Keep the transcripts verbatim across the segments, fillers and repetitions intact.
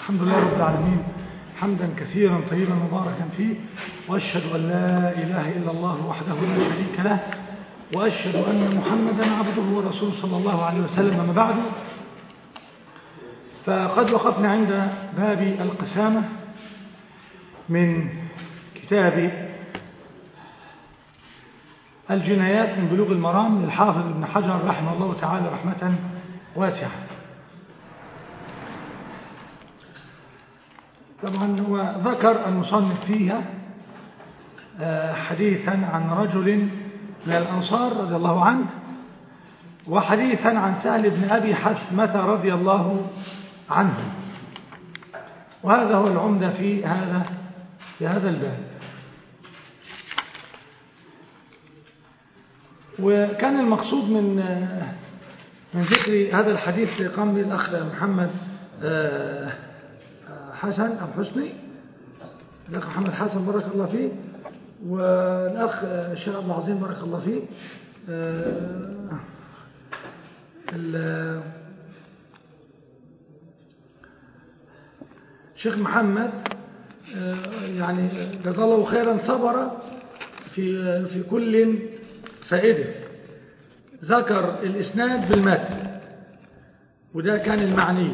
الحمد لله رب العالمين حمدا كثيرا طيبا مباركا فيه، وأشهد أن لا إله إلا الله وحده لا شريك له، وأشهد أن محمدا عبده ورسوله صلى الله عليه وسلم. أما بعد، فقد وقفنا عند باب القسامة من كتاب الجنايات من بلوغ المرام للحافظ ابن حجر رحمه الله تعالى رحمة واسعة. طبعا هو ذكر المصنف فيها حديثا عن رجل من الأنصار رضي الله عنه، وحديثا عن سهل بن أبي حثمة رضي الله عنه، وهذا هو العمدة في هذا في هذا الباب. وكان المقصود من من ذكر هذا الحديث قام به الأخ محمد حسن أو حسني، الأخ محمد حسن بارك الله فيه، والأخ الشيخ عبد العظيم بارك الله فيه. الشيخ محمد يعني جزاه الله خيرا صبر في في كل فائدة، ذكر الإسناد بالمتن، وده كان المعني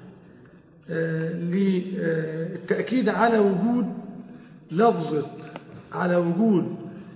للتأكيد على وجود لفظة على وجود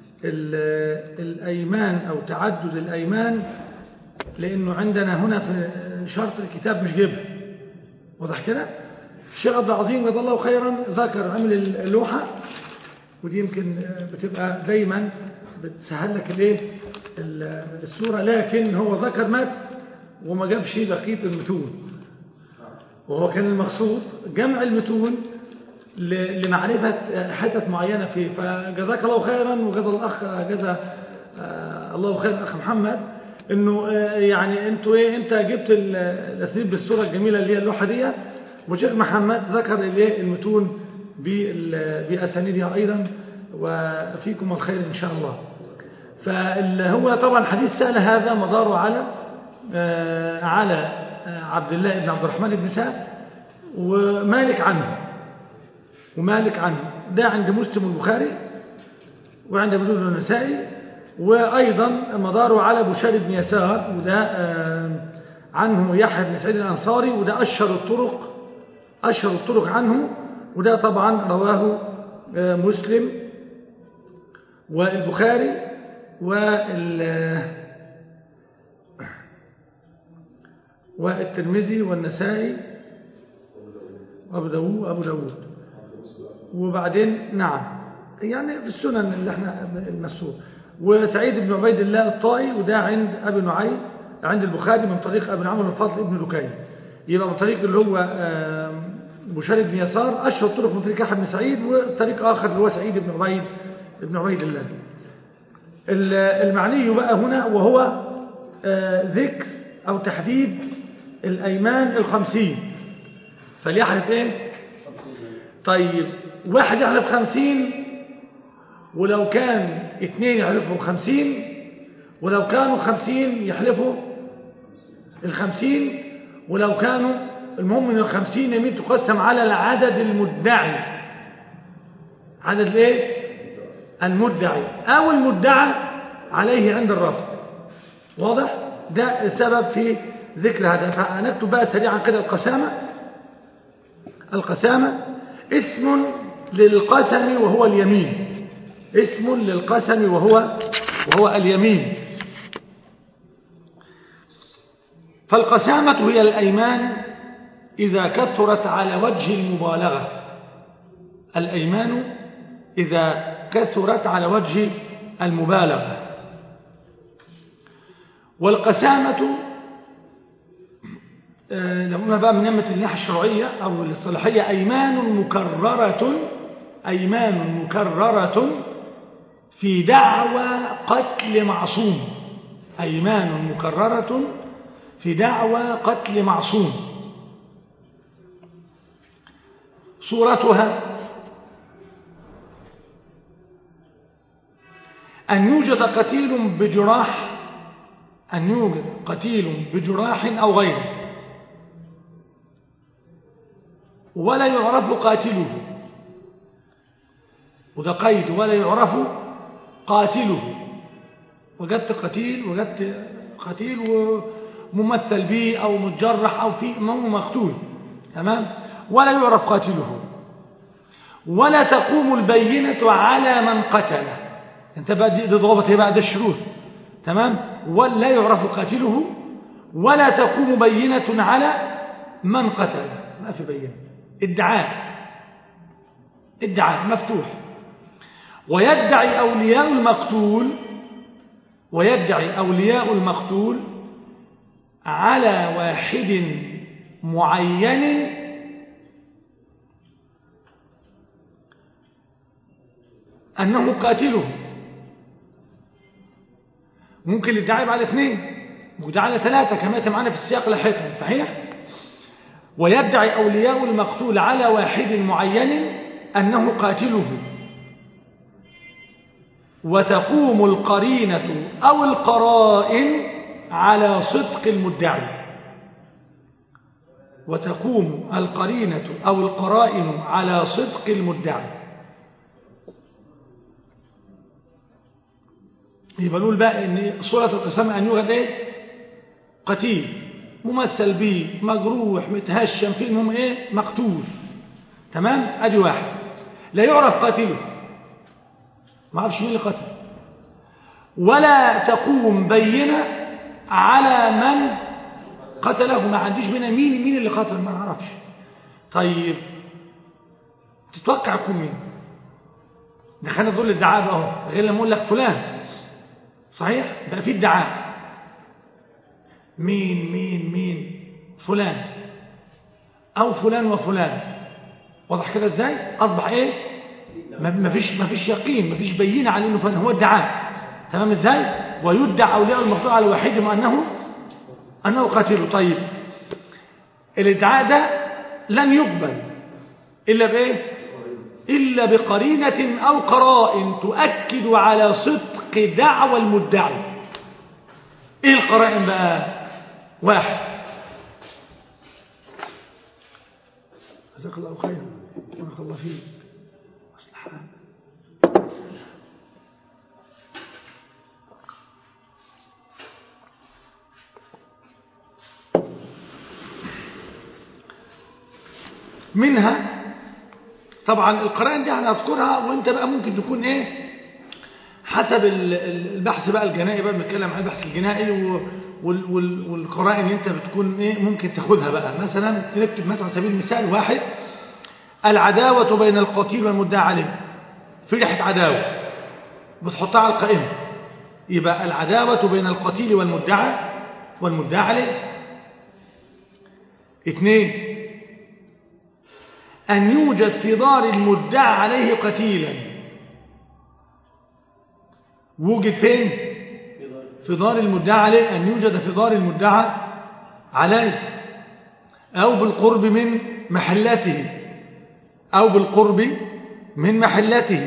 الأيمان أو تعدد الأيمان، لأنه عندنا هنا في شرط الكتاب مش جيبها، واضح كده. الشيخ عبد العظيم جزاه الله خيرا ذكر عمل اللوحة، ودي يمكن بتبقى دايما بتسهل لك الايه الصورة، لكن هو ذكر متن وما جابش بقية المتون، وهو كان المقصود جمع المتون لمعرفة حتت معينة فيه. فجزاك الله خيرا، وجزا الأخ جزا الله خيرا الأخ محمد، إنه يعني أنتوا إيه أنت جبت الأساليب بالصورة الجميلة اللي هي اللوحة دي، وشيخ محمد ذكر الايه المتون بأسانيدها أيضا، وفيكم الخير إن شاء الله. فهو طبعا حديث سهل هذا مداره على على عبد الله بن عبد الرحمن بن سعد ومالك عنه ومالك عنه ده عند مسلم والبخاري وعند ابو داود والنسائي، وأيضا مداره على بشار بن يسار، وده عنه يحيى بن سعيد الأنصاري، وده أشهر الطرق أشهر الطرق عنه، وده طبعا رواه مسلم والبخاري وال والترمذي والنسائي وابو داوود أبو داوود وبعدين نعم يعني في السنن اللي احنا المسؤول، وسعيد بن عبيد الله الطائي، وده عند ابي نعيم عند البخاري من طريق ابن عمرو الفضل بن لكي، يبقى من طريق اللي هو بشار بن يسار اشهر طرق من طريق يحيى بن سعيد، وطريق اخر اللي هو سعيد بن عبيد بن عبيد الله. المعني بقى هنا وهو ذكر او تحديد الايمان الخمسين، فليحلف ايه؟ طيب واحد يحلف خمسين، ولو كان اثنين يحلفوا خمسين، ولو كانوا خمسين يحلفوا الخمسين، ولو كانوا المهم من الخمسين يمين تقسم على العدد المدعي، عدد الايه؟ المدعي او المدعى عليه عند الرفض، واضح؟ ده السبب في ذكر هذا. فنكتب بقى سريعا كده القسامة. القسامة اسم للقسم وهو اليمين، اسم للقسم وهو وهو اليمين. فالقسامة هي الأيمان إذا كثرت على وجه المبالغة، الأيمان إذا كثرت على وجه المبالغة. والقسامة لما بقى من نمة الناحية الشرعية أو الاصطلاحية أيمان مكررة أيمان مكررة في دعوى قتل معصوم، أيمان مكررة في دعوى قتل معصوم. صورتها أن يوجد قتيل بجراح أن يوجد قتيل بجراح أو غيره، ولا يعرف قاتله، وده قيد، ولا يعرف قاتله. وجدت قتيل، وجدت قتيل وممثل به أو متجرح أو في مقتول، تمام، ولا يعرف قاتله. ولا تقوم البينة على من قتله. انت بقى دي ضابط هي بقى ده الشروط، تمام. ولا يعرف قاتله ولا تقوم بينة على من قتله، ما في بينة، ادعاء، ادعاء مفتوح. ويدعي أولياء المقتول ويدعي أولياء المقتول على واحد معين أنه قاتله. ممكن الادعاء على اثنين، وده على ثلاثة كما معنا في السياق لاحقا، صحيح؟ ويدعي أولياء المقتول على واحد معين أنه قاتله، وتقوم القرينة أو القرائن على صدق المدعي. وتقوم القرينة أو القرائن على صدق المدعي. يبقى نقول بقى ان صورة القسام ان يوجد ايه؟ قتيل ممثل به، مجروح، متهشم، في المهم ايه؟ مقتول، تمام. ادي واحد لا يعرف قاتله، ما اعرفش مين اللي قتل. ولا تقوم بينة على من قتله، ما عنديش بينة مين مين اللي قتل، ما اعرفش. طيب تتوقع يكون مين؟ دخلنا دول الادعاء بقى اهو، غير لما اقول لك فلان، صحيح؟ بقى في ادعاء، مين مين مين فلان او فلان وفلان. واضح كده ازاي؟ اصبح ايه؟ ما فيش ما فيش يقين، ما فيش بينه على انه فلان، هو ادعاء، تمام ازاي؟ ويدعى اولياء المقتول على واحدهم انه انه قاتله. طيب الادعاء ده لن يقبل الا بايه؟ الا بقرينه او قرائن تؤكد على صدق دعوى المدعي. ايه القرائن بقى؟ واحد، جزاك الله خيرا، بارك الله فيك، اصلح حالك. منها طبعا القرائن دي هنذكرها، وانت بقى ممكن تكون ايه حسب البحث بقى الجنائي، بقى بنتكلم عن البحث الجنائي والقرائن انت بتكون ايه ممكن تاخدها بقى. مثلا نكتب مثلا على سبيل المثال واحد، العداوة بين القتيل والمدعى عليه، في ريحة عداوة بتحطها على القائمة، يبقى العداوة بين القتيل والمدعى والمدعى عليه. اثنين، أن يوجد في دار المدعى عليه قتيلا. وجد فين؟ في دار المدعى عليه، أن يوجد في دار المدعى عليه، أو بالقرب من محلته، أو بالقرب من محلته.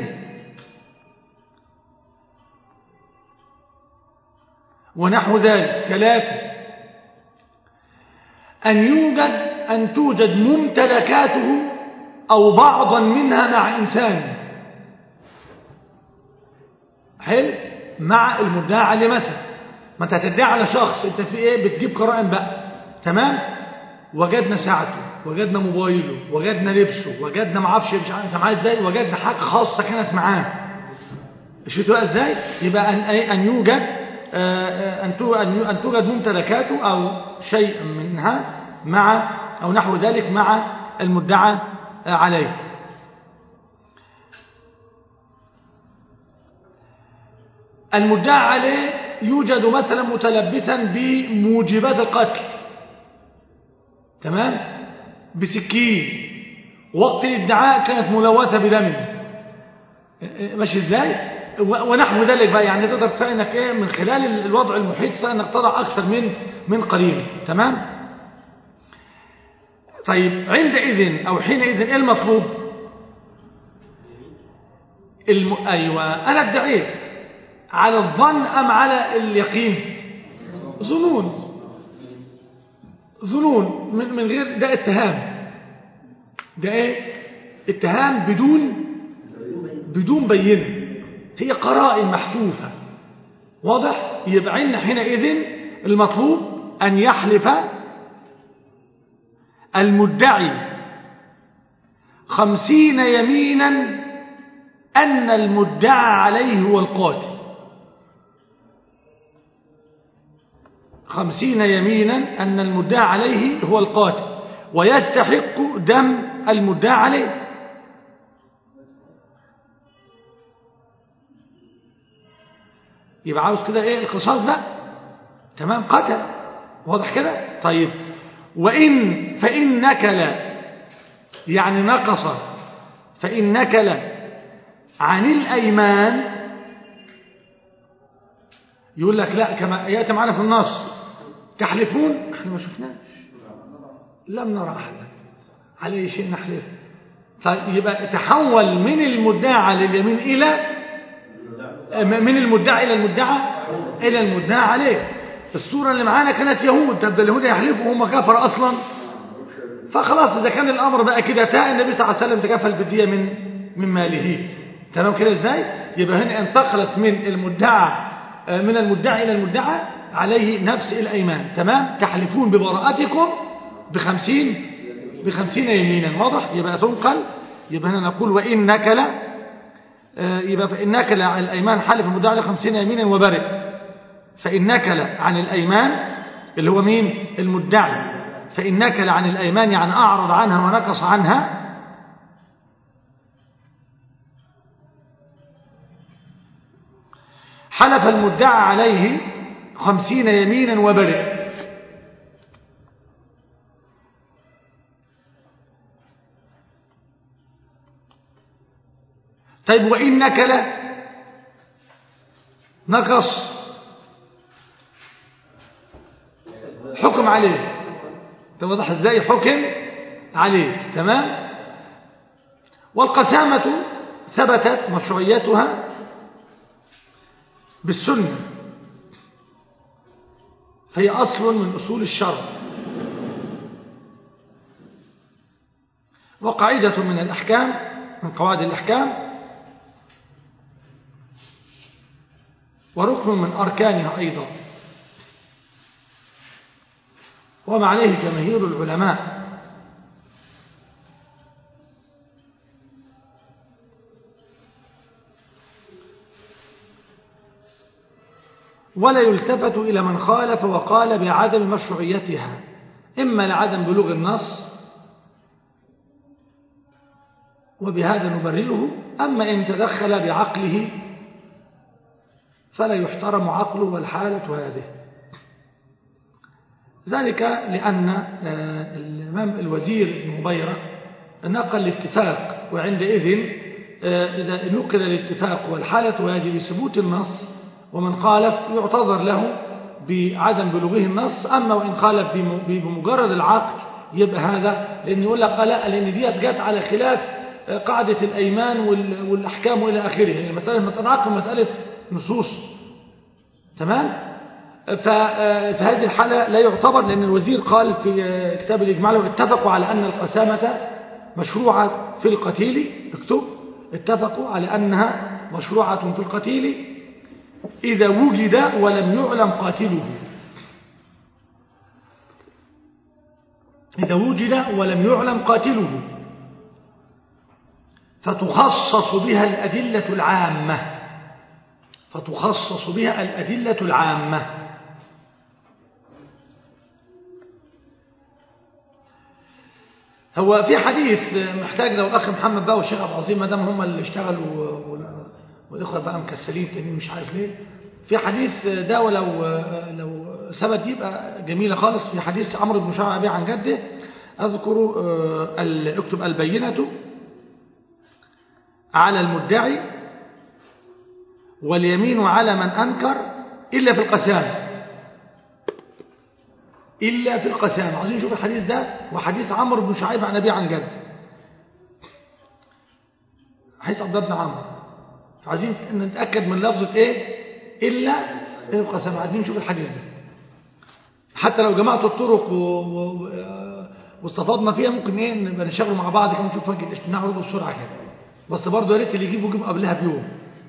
ونحو ذلك. ثلاثة، أن يوجد أن توجد ممتلكاته أو بعضا منها مع إنسان، حلو، مع المدعى عليه. مثلا ما انت هتدعي على شخص، انت في ايه؟ بتجيب قرائن بقى، تمام. وجدنا ساعته، وجدنا موبايله، وجدنا لبسه، وجدنا ما اعرفش مش عارف انت معاه ازاي، وجدنا حاجه خاصه كانت معاه. شفتوا بقى ازاي؟ يبقى ان ايه؟ ان يوجد ان ان توجد ممتلكاته او شيء منها مع او نحو ذلك مع المدعى عليه. المدعى عليه يوجد مثلا متلبسا بموجبات القتل، تمام، بسكين، وقت الادعاء كانت ملوثة بدم، ماشي ازاي؟ ونحو ذلك بقى. يعني تقدر تسأل انك ايه من خلال الوضع المحيط تسأل انك تضع اكثر من من قرينه، تمام. طيب عندئذ او حينئذ ايه المطلوب؟ الم... ايوه انا ادعيت على الظن ام على اليقين؟ ظنون، ظنون من, من غير ده اتهام، ده ايه؟ اتهام بدون بدون بينه، هي قرائن محفوفة. واضح؟ يبقى عندنا حينئذ المطلوب أن يحلف المدعي خمسين يمينا أن المدعى عليه هو القاتل، خمسين يمينا أن المدعى عليه هو القاتل ويستحق دم المدعى عليه. يبقى عاوز كده ايه؟ القصاص بقى. تمام؟ قتل. واضح كده؟ طيب وإن فإن نكل، يعني نقص، فإن نكل عن الأيمان، يقول لك لا كما يأتي معنا في النص تحلفون، احنا ما شفناش، لم نرى أحدا عليه شيء نحلف. طيب يبقى تحول من المدعى لليمين إلى من المدعى إلى المدعى إلى المدعى عليه. الصورة اللي معانا كانت يهود، تبدأ اليهود يحلفوا وهم كفر أصلا، فخلاص إذا كان الأمر بقى كده تاء النبي صلى الله عليه وسلم تكفل بالدية من من ماله. تمام كده إزاي؟ يبقى هنا انتقلت من المدعى من المدعى إلى المدعى عليه نفس الأيمان. تمام؟ تحلفون ببراءتكم بخمسين بخمسين يمينا. واضح؟ يبقى تنقل. يبقى هنا نقول وإن نكل، يبقى فإن نكل عن الأيمان حلف المدعى عليه خمسين يمينا وبرئ. فإن نكل عن الأيمان اللي هو مين؟ المدعي. فإن نكل عن الأيمان يعني أعرض عنها ونقص عنها، حلف المدعى عليه خمسين يمينا وبرئ. طيب وإن نكل نقص، حكم عليه. توضح ازاي؟ حكم عليه. تمام؟ والقسامة ثبتت مشروعيتها بالسنة، فهي أصل من أصول الشرع وقاعدة من الأحكام، من قواعد الأحكام، وركن من أركانها أيضا، وما عليه جماهير العلماء. ولا يلتفت إلى من خالف وقال بعدم مشروعيتها، إما لعدم بلوغ النص وبهذا نبرره، أما إن تدخل بعقله فلا يحترم عقله والحالة هذه. ذلك لأن الإمام الوزير بن مبيرة نقل الاتفاق، وعندئذ إذا نقل الاتفاق والحالة هذه بثبوت النص، ومن خالف يعتذر له بعدم بلوغه النص. أما وإن خالف بمجرد العقل يبقى هذا، لأن يقول لك لا، لأن دي جت على خلاف قاعدة الأيمان والأحكام وإلى آخره، يعني مسألة مسألة عقل ومسألة نصوص. تمام؟ ففي هذه الحالة لا يعتبر، لأن الوزير قال في كتاب الإجماع له اتفقوا على أن القسامة مشروعة في القتيل، اكتب اتفقوا على أنها مشروعة في القتيل إذا وجد ولم يعلم قاتله، إذا وجد ولم يعلم قاتله، فتخصص بها الأدلة العامة، فتخصص بها الأدلة العامة. هو في حديث محتاج لو الأخ محمد بقى والشيخ عبد العظيم ما دام هم اللي اشتغلوا والإخوة بقى مكسلين تانيين مش عارف ليه، في حديث ده ولو لو ثبت يبقى جميلة خالص. في حديث عمرو بن شعيب عن جده، أذكر اكتب البينة على المدعي واليمين على من أنكر إلا في القسامة، إلا في القسامة. عايزين نشوف الحديث ده، وحديث عمرو بن شعيب عن أبي عن جد، حديث عبد الله بن عمرو. عايزين نتأكد من لفظة إيه؟ إلا في القسامة. عايزين نشوف الحديث ده، حتى لو جمعت الطرق و... و... واستفضنا فيها ممكن ايه نبقى نشغل مع بعض كده نشوف وجه الاجتماع ورده بسرعه كده. بس برضه يا ريت اللي يجيبه يجيب قبلها بيوم.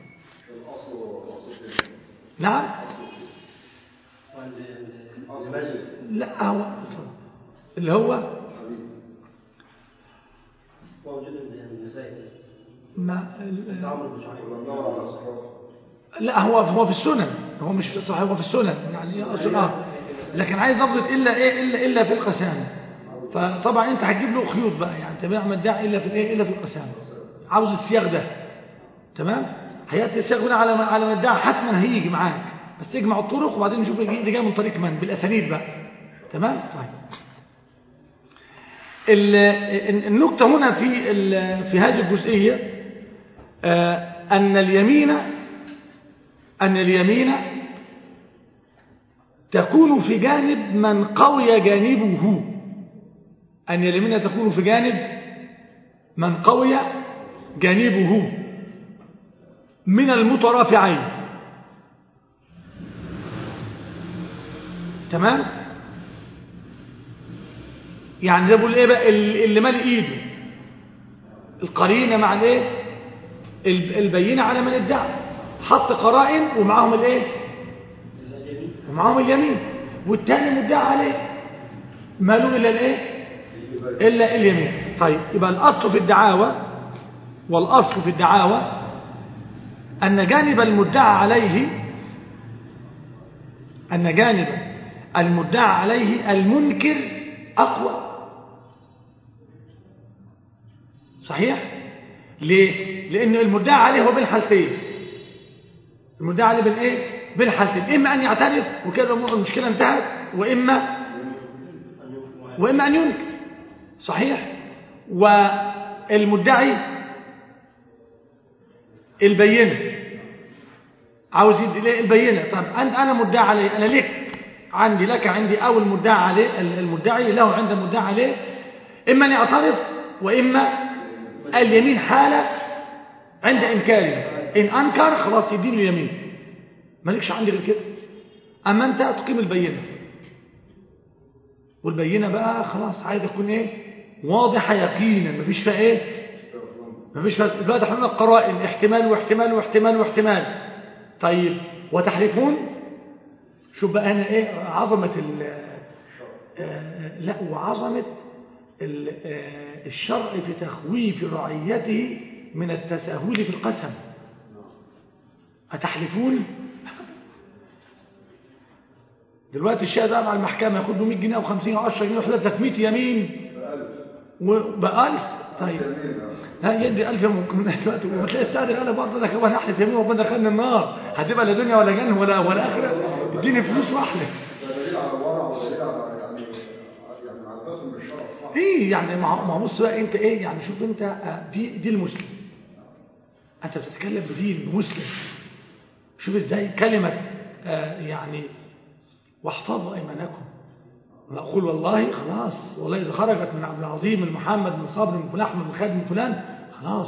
نعم. لا هو اللي هو ما لا هو هو في السنن، هو مش في صحيح، هو في السنن يعني اصل اه لكن عايز ضبط الا ايه الا الا في القسامه. فطبعا انت هتجيب له خيوط بقى يعني تبع ما ادعي الا في الايه الا في القسامه. عاوز السياق ده تمام. هياتي السياق ده على ما على ما ادعي حتما هيجي معاك، بس تجمع الطرق وبعدين نشوف اللي جاي من طريق من بالاسانيد بقى. تمام. طيب النقطه هنا في في هذه الجزئيه ان اليمين ان اليمين تكون في جانب من قوي جانبه. أن اليمين تكون في جانب من قوي جانبه من المترافعين. تمام. يعني ده بيقول ايه بقى اللي مال ايده القرينه مع الايه البينه على من ادعى، حط قرائن ومعاهم الايه ومعاهم اليمين، والتاني مدعى عليه ماله الا الايه الا اليمين. طيب يبقى الاصل في الدعاوى والاصل في الدعاوى ان جانب المدعى عليه ان جانب المدعى عليه المنكر اقوى. صحيح. ليه؟ لان المدعى عليه هو بين حالتين. المدعى عليه بين ايه بين حالتين، اما ان يعترف وكده المشكله انتهت، واما واما ان ينكر. صحيح. والمدعي البينه عاوز يدي ليه البينه. طب انا مدعي عليه، انا لك عندي لك عندي او المدعي عليه المدعي له عند المدعي عليه اما ان يعترف واما اليمين حاله عند انكاره. ان انكر خلاص يدين اليمين مالكش عندي غير كده. اما انت تقيم البينه، والبينه بقى خلاص عايز تكون ايه واضحه يقينا مفيش فيها ايه مفيش فيها. دلوقتي احنا قلنا القرائن احتمال واحتمال واحتمال واحتمال. طيب وتحلفون. شوف بقى هنا ايه عظمه ال آه لا وعظمه آه الشرع في تخويف رعيته من التساهل في القسم. أتحلفون. دلوقتي الشاهد مع المحكمة ياخد له مية جنيه أو خمسين أو عشرة جنيه ويحلف لك مية يمين وبألف. طيب ها يدي ألف ممكن دلوقتي وتلاقي السعر قال برضه ده كمان أحلف يمين وربنا دخلني النار هتبقى لا دنيا ولا جنة ولا ولا آخرة اديني فلوس وأحلف. دليل على الورع ودليل على يعني يعني معرفتهم بالشرع الصح. إيه يعني ما هو بص بقى أنت إيه يعني شوف أنت دي دي المسلم. أنت بتتكلم بدين مسلم. شوف إزاي كلمة آه يعني واحفظوا أيمانكم. أقول والله خلاص والله إذا خرجت من عبد العظيم من محمد من صابر من فلان أحمد من خالد من فلان خلاص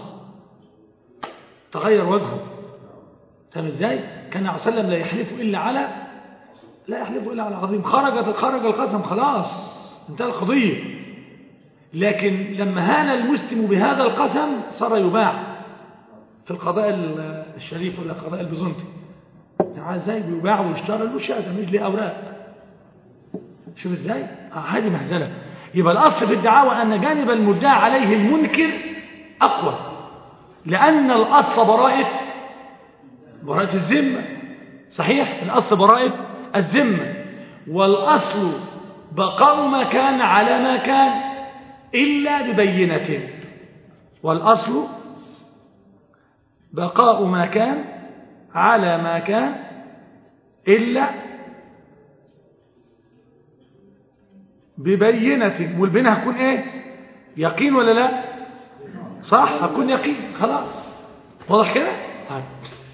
تغير وجهه. فاهم إزاي؟ كان عليه وسلم لا يحلف إلا على لا يحلف إلا على عظيم. خرجت خرج القسم خلاص انتهى القضية. لكن لما هان المسلم بهذا القسم صار يباع في القضاء الشريف ولا القضاء البيزنطي. يعني ازاي بيباع ويشترى له شهاده مش ليه اوراق. شوف ازاي هذه مهزله. يبقى الاصل في الدعاوى ان جانب المدعى عليه المنكر اقوى، لان الاصل براءه براءه الذمه. صحيح. الاصل براءه الذمه، والاصل بقاء ما كان على ما كان الا ببينه. والاصل بقاء ما كان على ما كان إلا ببينة. والبينة هتكون إيه يقين ولا لا؟ صح هتكون يقين خلاص. واضح كده؟ طيب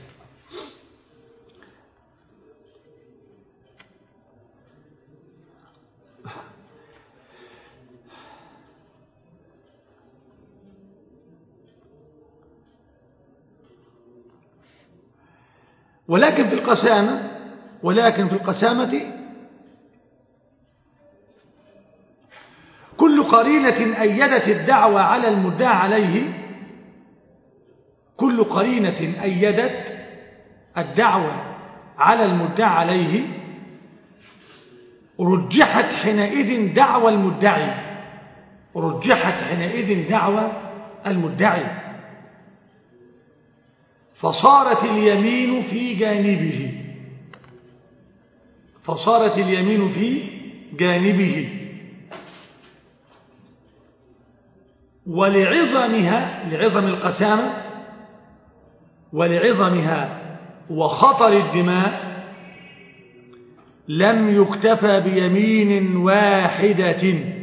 ولكن في القسامة ولكن في القسامة كل قرينة أيدت الدعوة على المدعى عليه كل قرينة أيدت الدعوة على المدعى عليه رجحت حينئذ دعوى المدعي رجحت حينئذ دعوى المدعي فصارت اليمين في جانبه فصارت اليمين في جانبه ولعظمها لعظم القسامة ولعظمها وخطر الدماء لم يكتفى بيمين واحدة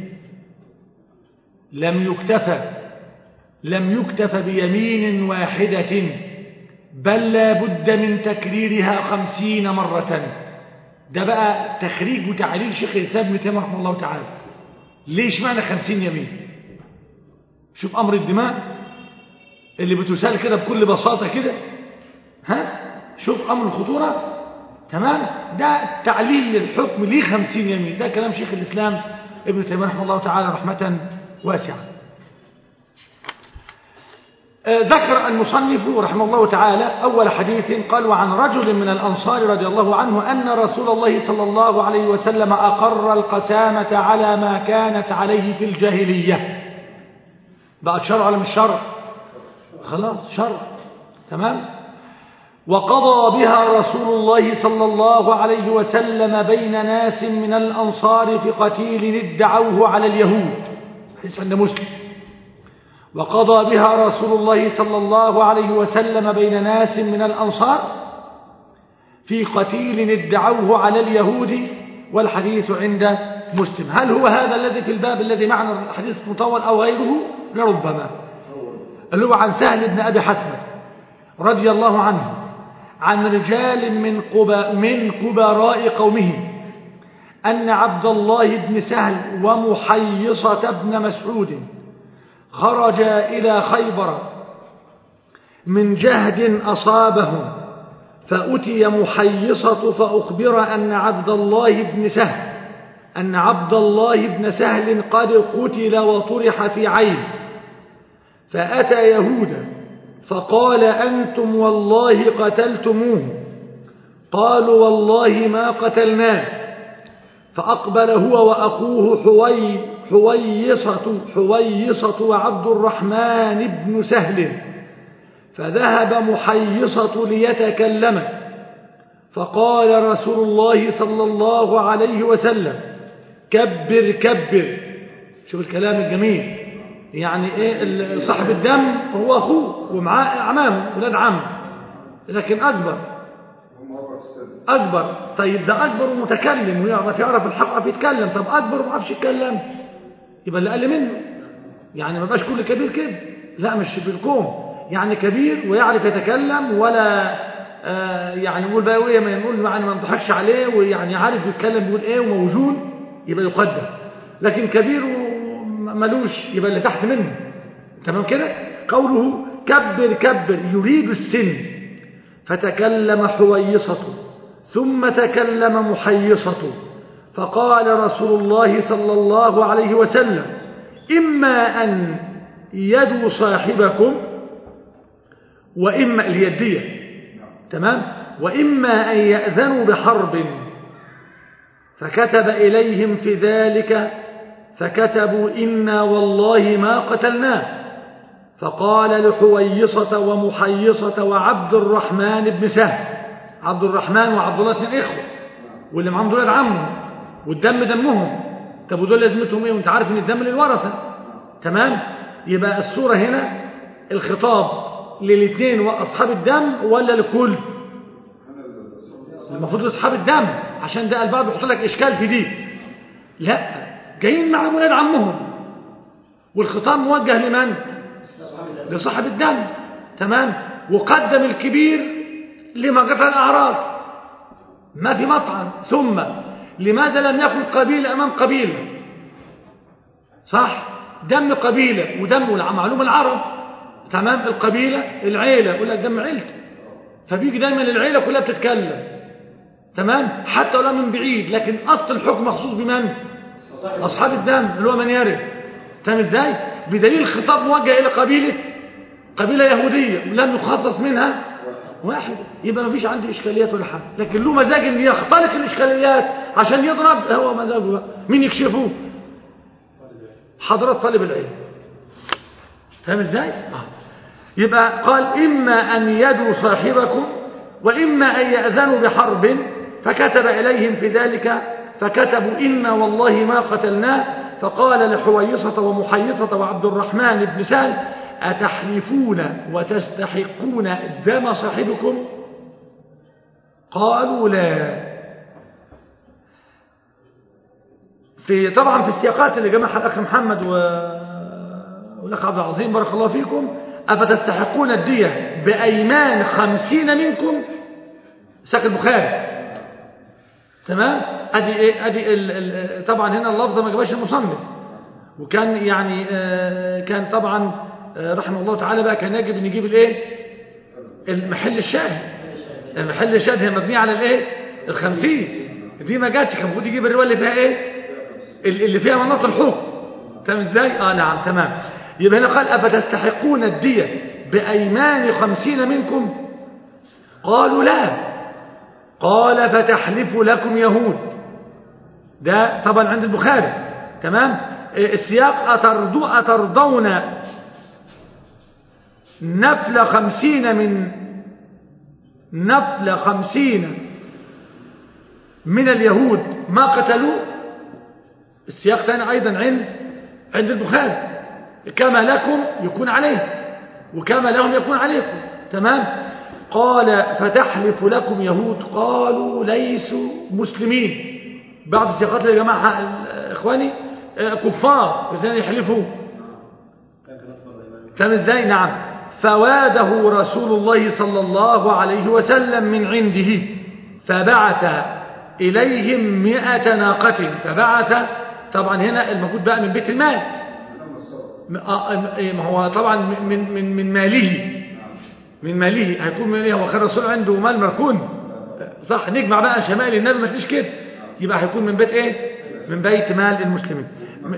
لم يكتفى لم يكتفى بيمين واحدة بل لا بد من تكريرها خمسين مرة. ده بقى تخريج وتعليل شيخ الإسلام ابن تيمية رحمه الله تعالى. ليش معنى خمسين يمين؟ شوف أمر الدماء اللي بتسال كده بكل بساطة كده، ها شوف أمر الخطورة، تمام؟ ده تعليل للحكم ليه خمسين يمين. ده كلام شيخ الإسلام ابن تيمية رحمه الله تعالى رحمة واسعة. ذكر المصنف رحمه الله تعالى أول حديث قال: وعن رجل من الأنصار رضي الله عنه أن رسول الله صلى الله عليه وسلم أقر القسامة على ما كانت عليه في الجاهلية. بقت شرع ولا مش شرع؟ خلاص شرع، تمام. وقضى بها رسول الله صلى الله عليه وسلم بين ناس من الأنصار في قتيل ادعوه على اليهود. حديث عند مسلم. وقضى بها رسول الله صلى الله عليه وسلم بين ناس من الأنصار في قتيل ادعوه على اليهود، والحديث عند مسلم. هل هو هذا الذي في الباب الذي معنا الحديث مطول أو غيره؟ لربما. اللي هو عن سهل بن أبي حثمة رضي الله عنه عن رجال من قبا من كبراء قومه أن عبد الله بن سهل ومحيصة بن مسعود خرج إلى خيبر من جهد أصابهم، فأتي محيصة فأخبر أن عبد الله بن سهل أن عبد الله بن سهل قد قتل وطرح في عين، فأتى يهودا فقال: أنتم والله قتلتموه. قالوا: والله ما قتلناه. فأقبل هو وأخوه حوي حويصة حويصة وعبد الرحمن بن سهل، فذهب محيصة ليتكلم، فقال رسول الله صلى الله عليه وسلم: كبر كبر. شوف الكلام الجميل، يعني ايه؟ صاحب الدم هو اخوه ومعاه اعمامه ولاد عم، لكن اكبر اكبر. طيب ده اكبر ومتكلم ويعرف يعرف الحق ويعرف يتكلم. طب اكبر وما يعرفش يتكلم يبقى اللي اقل منه. يعني ما بقاش كل كبير كده، لا مش بالكوم. يعني كبير ويعرف يتكلم ولا آه يعني يقول بقى ايه، ما يقول يعني ما نضحكش عليه، ويعني عارف يتكلم بيقول ايه وموجود يبقى يقدم. لكن كبير ملوش يبقى اللي تحت منه، تمام كده. قوله كبر كبر يريد السن. فتكلم حويصة ثم تكلم محيصة، فقال رسول الله صلى الله عليه وسلم: إما أن يدوا صاحبكم وإما اللي هي الدية، تمام، وإما أن يأذنوا بحرب. فكتب إليهم في ذلك فكتبوا: إنا والله ما قتلناه. فقال لحويصة ومحيصة وعبد الرحمن بن سهل، عبد الرحمن وعبد الله اثنين إخوة واللي معهم دول عمهم والدم دمهم. طب ودول لازمتهم ايه وانت عارف ان الدم للورثة، تمام. يبقى الصورة هنا الخطاب للاثنين واصحاب الدم ولا لكل؟ المفروض لاصحاب الدم، عشان ده البعض بيحط لك اشكال في دي. لا، جايين مع ولاد عمهم والخطاب موجه لمن؟ لصاحب الدم، تمام. وقدم الكبير لمقطع الأعراض، ما في مطعن. ثم لماذا لم يكن قبيلة أمام قبيلة؟ صح، دم قبيلة ودم معلوم العرب، تمام. القبيلة العيلة يقول لك دم عيلته، فبيجي دايما العيلة كلها بتتكلم، تمام، حتى لو من بعيد. لكن أصل الحكم مخصوص بمن؟ أصحاب الدم اللي هو من يرث. فاهم ازاي؟ بدليل الخطاب موجه الى قبيله قبيله يهوديه ولم يخصص منها واحد، يبقى ما فيش عنده اشكاليات ولا حاجه، لكن له مزاج ان يختلق الاشكاليات عشان يضرب، هو مزاجه بقى. مين يكشفه؟ حضرات طالب العلم. فاهم ازاي؟ اه يبقى قال اما ان يدوا صاحبكم واما ان ياذنوا بحرب، فكتب اليهم في ذلك فكتبوا إنا والله ما قتلناه. فقال لحويصة ومحيصة وعبد الرحمن بن سهل أتحلفون وتستحقون دم صاحبكم؟ قالوا لا. في طبعا في السياقات اللي جمعها الأخ محمد والأخ عبد العظيم بارك الله فيكم، أفتستحقون الدية بأيمان خمسين منكم، ساق البخاري. تمام؟ ادي ايه ادي ال ال طبعا هنا اللفظه ما جابهاش المصنف، وكان يعني آه كان طبعا آه رحمه الله تعالى بقى كان يجب ان يجيب الايه المحل الشاهد. المحل الشاهد هي مبنيه على الايه الخمسين، دي ما جاتش، كان المفروض يجيب الروايه اللي فيها ايه اللي فيها مناط الحكم. تمام ازاي؟ اه نعم تمام. يبقى هنا قال افتستحقون الدية بايمان خمسين منكم؟ قالوا لا. قال فتحلف لكم يهود. ده طبعا عند البخاري. تمام. السياق أترضو أترضون نفل خمسين من نفل خمسين من اليهود ما قتلوا. السياق ثاني أيضا عند عند البخاري، كما لكم يكون عليه وكما لهم يكون عليكم. تمام. قال فتحلف لكم يهود قالوا ليسوا مسلمين. بعض السياقات اللي يا جماعه اخواني كفار ازاي يحلفوا؟ كان ازاي؟ نعم. فواده رسول الله صلى الله عليه وسلم من عنده فبعث اليهم مئة ناقة. فبعث طبعا هنا المفروض بقى من بيت المال، ما هو طبعا من من من ماله من ماله هيكون من ايه؟ هو كان الرسول عنده مال مركون صح؟ نجمع بقى شمائل النبي ما فيش كده، يبقى هيكون من بيت ايه؟ من بيت مال المسلمين.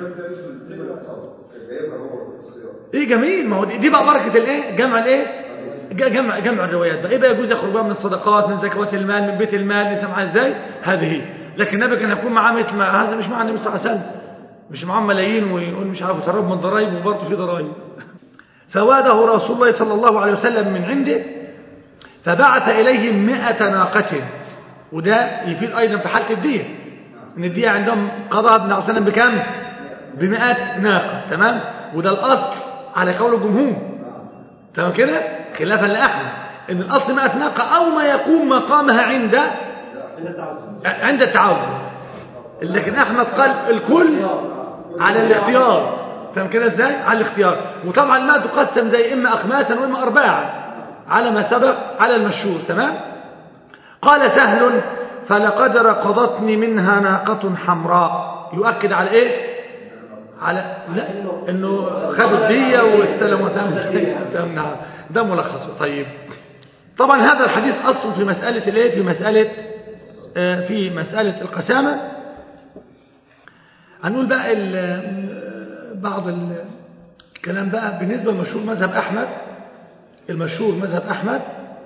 ايه جميل. ما هو دي بقى بركه الايه؟ جمع الايه؟ جمع جمع الروايات بقى. ايه بقى يجوز يخرج بقى من الصدقات من زكوات المال من بيت المال انت معاه ازاي؟ هذه. لكن النبي كان يكون معاه مثل مع هذا مش مع النبي صلى الله عليه وسلم، مش معاه ملايين ويقول مش عارف يتهرب من الضرايب وبرضه في ضرايب. فواده رسول الله صلى الله عليه وسلم من عنده فبعث إليهم مئة ناقة. وده يفيد أيضا في حالة الدية، إن الدية عندهم قضاء ابن عليه وسلم بكم؟ بمئة ناقة. تمام. وده الأصل على قول الجمهور. تمام كده؟ خلافا لأحمد إن الأصل مئة ناقة أو ما يقوم مقامها عند عند التعاون. لكن أحمد قال الكل على الاختيار. تمام كده ازاي؟ على الاختيار. وطبعا ما تقسم زي اما اخماسا واما ارباعا على ما سبق على المشهور. تمام. قال سهل فلقد رقضتني منها ناقة حمراء. يؤكد على ايه؟ على لا انه خدوا الدية واستلموا. تمام. ده ملخصه. طيب طبعا هذا الحديث اصل في مسألة الايه؟ في مسألة آه في مسألة القسامة. هنقول بقى بعض الكلام بقى بالنسبة لمشهور مذهب أحمد. المشهور مذهب أحمد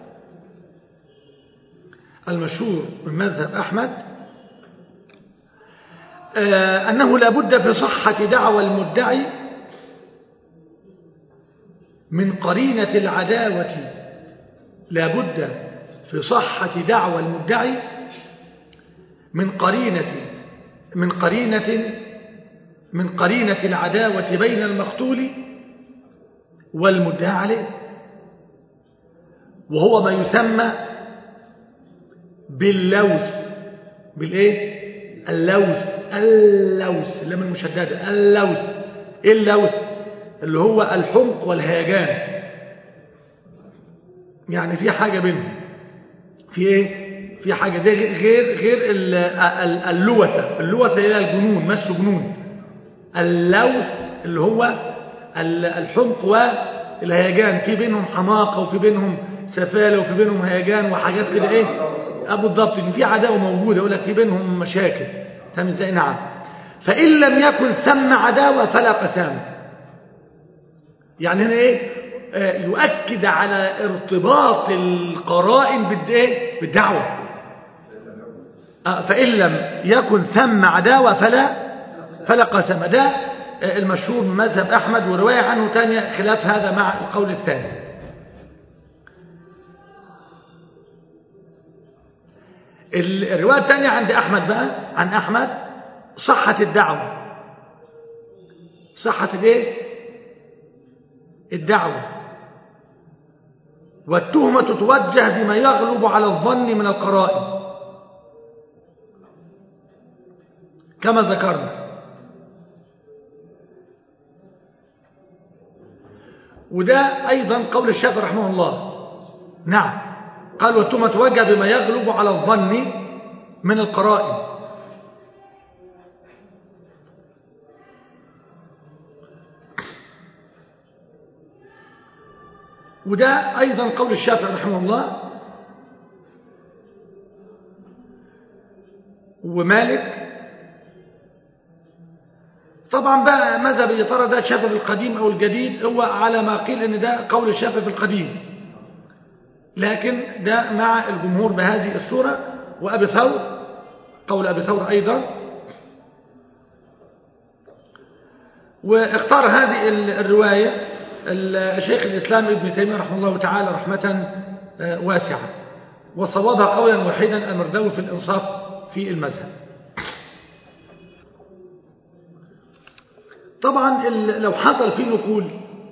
المشهور من مذهب أحمد آه أنه لابد في صحة دعوى المدعي من قرينة العداوة. لابد في صحة دعوى المدعي من قرينة من قرينة من قرينة العداوة بين المقتول والمدعى عليه، وهو ما يسمى باللوث. بالايه؟ اللوث. اللوث لما المشددة. اللوث. ايه اللوث؟ اللي هو الحمق والهيجان. يعني في حاجة بينهم، في ايه؟ في حاجة دي غير غير اللوثة. اللوثة هي الجنون، مس جنون. اللوث اللي هو الحمق والهيجان، في بينهم حماقة وفي بينهم سفالة وفي بينهم هيجان وحاجات كده ايه ابو الضبط، ان في عداوة موجودة يقول لك في بينهم مشاكل. تمام ازاي؟ نعم. فإن لم يكن ثم عداوة فلا قسامة. يعني هنا ايه آه يؤكد على ارتباط القرائن بالإيه؟ بالدعوة. آه فإن لم يكن ثم عداوة فلا فلا قسم. ده آه المشهور من مذهب أحمد، ورواية عنه تانية خلاف هذا مع القول الثاني. الرواية الثانية عند أحمد بقى، عن أحمد صحة الدعوة، صحة الايه الدعوة، والتهمة توجه بما يغلب على الظن من القرائن كما ذكرنا. وده أيضا قول الشافعي رحمه الله. نعم، قال والتهمة توجه بما يغلب على الظن من القرائن. وده أيضا قول الشافعي رحمه الله ومالك. طبعا بقى ماذا يا ترى ده الشافعي في القديم أو الجديد؟ هو على ما قيل إن ده قول الشافعي في القديم، لكن ده مع الجمهور بهذه الصورة. وأبي ثور، قول أبي ثور أيضا. واختار هذه الرواية الشيخ الإسلام ابن تيمية رحمه الله تعالى رحمة واسعة، وصوابها قولا واحدا المرداوي في الإنصاف في المذهب. طبعا لو حصل فيه نقول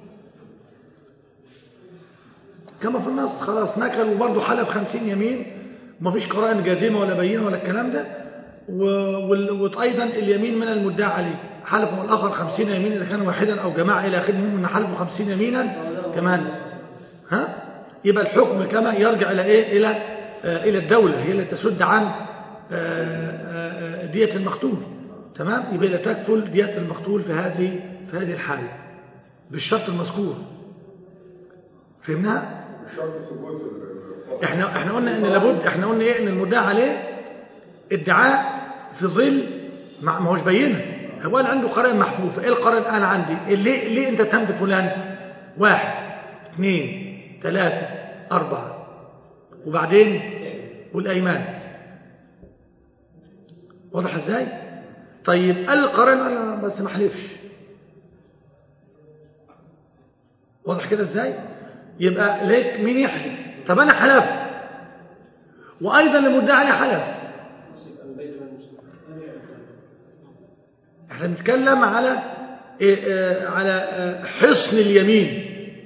كما في النص خلاص نكل وبرضه حلف خمسين يمين، ومفيش قرائن جازمة ولا بينة ولا الكلام ده. وأيضا اليمين من المدعى عليه، حلف الآخر خمسين يمين إذا كان واحدا أو جماعة إلى آخره، المهم أن حلفوا خمسين يمينا كمان. ها يبقى الحكم كما يرجع إلى إيه؟ إلى آه إلى الدولة، هي اللي تسد عن آه آه دية المقتول. تمام، يبقى لا تكفل دية المقتول في هذه في هذه الحالة بالشرط المذكور. فهمناها؟ احنا احنا قلنا ان لابد، احنا قلنا ايه؟ ان المدعى عليه ادعاء في ظل ما هوش بينه، هو قال عنده قرائن محفوفه. ايه القرائن انا عندي؟ ليه ليه انت اتهمت فلان؟ واحد اثنين ثلاثه اربعه، وبعدين والايمان. واضح ازاي؟ طيب قال القرائن انا بس ما حلفش. واضح كده ازاي؟ يبقى ليك مين يحلف؟ طب انا حلفت وايضا المدعي عليه حلف. احنا بنتكلم على إيه؟ على حصن اليمين.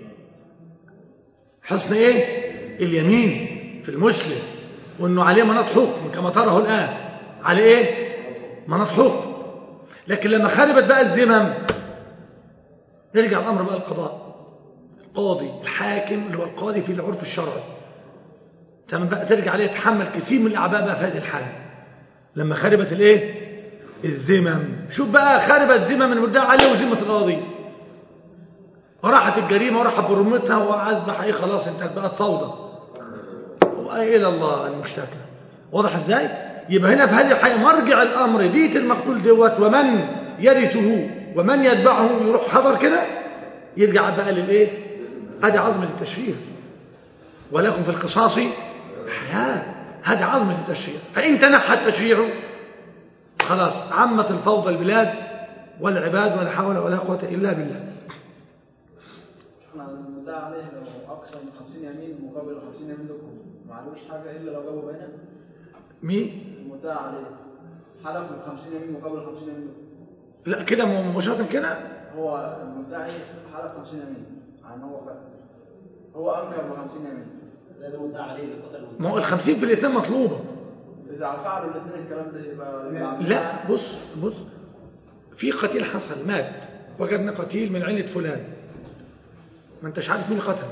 حصن ايه اليمين في المسلم، وانه عليه مناط حكم كما تراه الان، عليه ايه مناط حكم. لكن لما خربت بقى الذمم نرجع الامر بقى القضاء، القاضي الحاكم اللي هو القاضي في العرف الشرعي. تمام بقى ترجع عليه يتحمل كثير من الاعباء بقى في هذه الحاله لما خربت الايه الذمم. شوف بقى خربت ذمم المدعى عليه وذمه القاضي، وراحت الجريمه وراحت برمتها واصبح ايه خلاص انتهت بقى الفوضى والى الله المشتكى. واضح ازاي؟ يبقى هنا في هذه الحاله مرجع الامر دية المقتول دوت ومن يرثه ومن يتبعه يروح حضر كده، يرجع بقى للايه؟ هذه عظمه التشريع، ولكم في القصاص حياه. هذه عظمه التشريع، فان تنحى التشريع خلاص عمت الفوضى البلاد والعباد، ولا حول ولا قوه الا بالله. احنا المدعى عليه لو اكثر من خمسين يمين مقابل خمسين يمين دول ما عليهوش حاجه الا لو جابوا بينه. مين المدعى عليه حلف من خمسين يمين مقابل خمسين يمين دول؟ لا كده مباشره كده. هو المدعي حلف خمسين يمين عن هو بقى. هو انكر ب خمسين يمين. ده المدعى عليه اللي قتل المدعى. ما هو ال خمسين في الاثنين مطلوبه. اذا فعلوا الاثنين الكلام ده يبقى لا بص بص في قتيل حصل مات، وجدنا قتيل من عيلة فلان، ما انتش عارف مين قتل،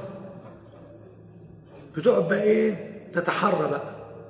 بتقعد بقى ايه تتحرى بقى،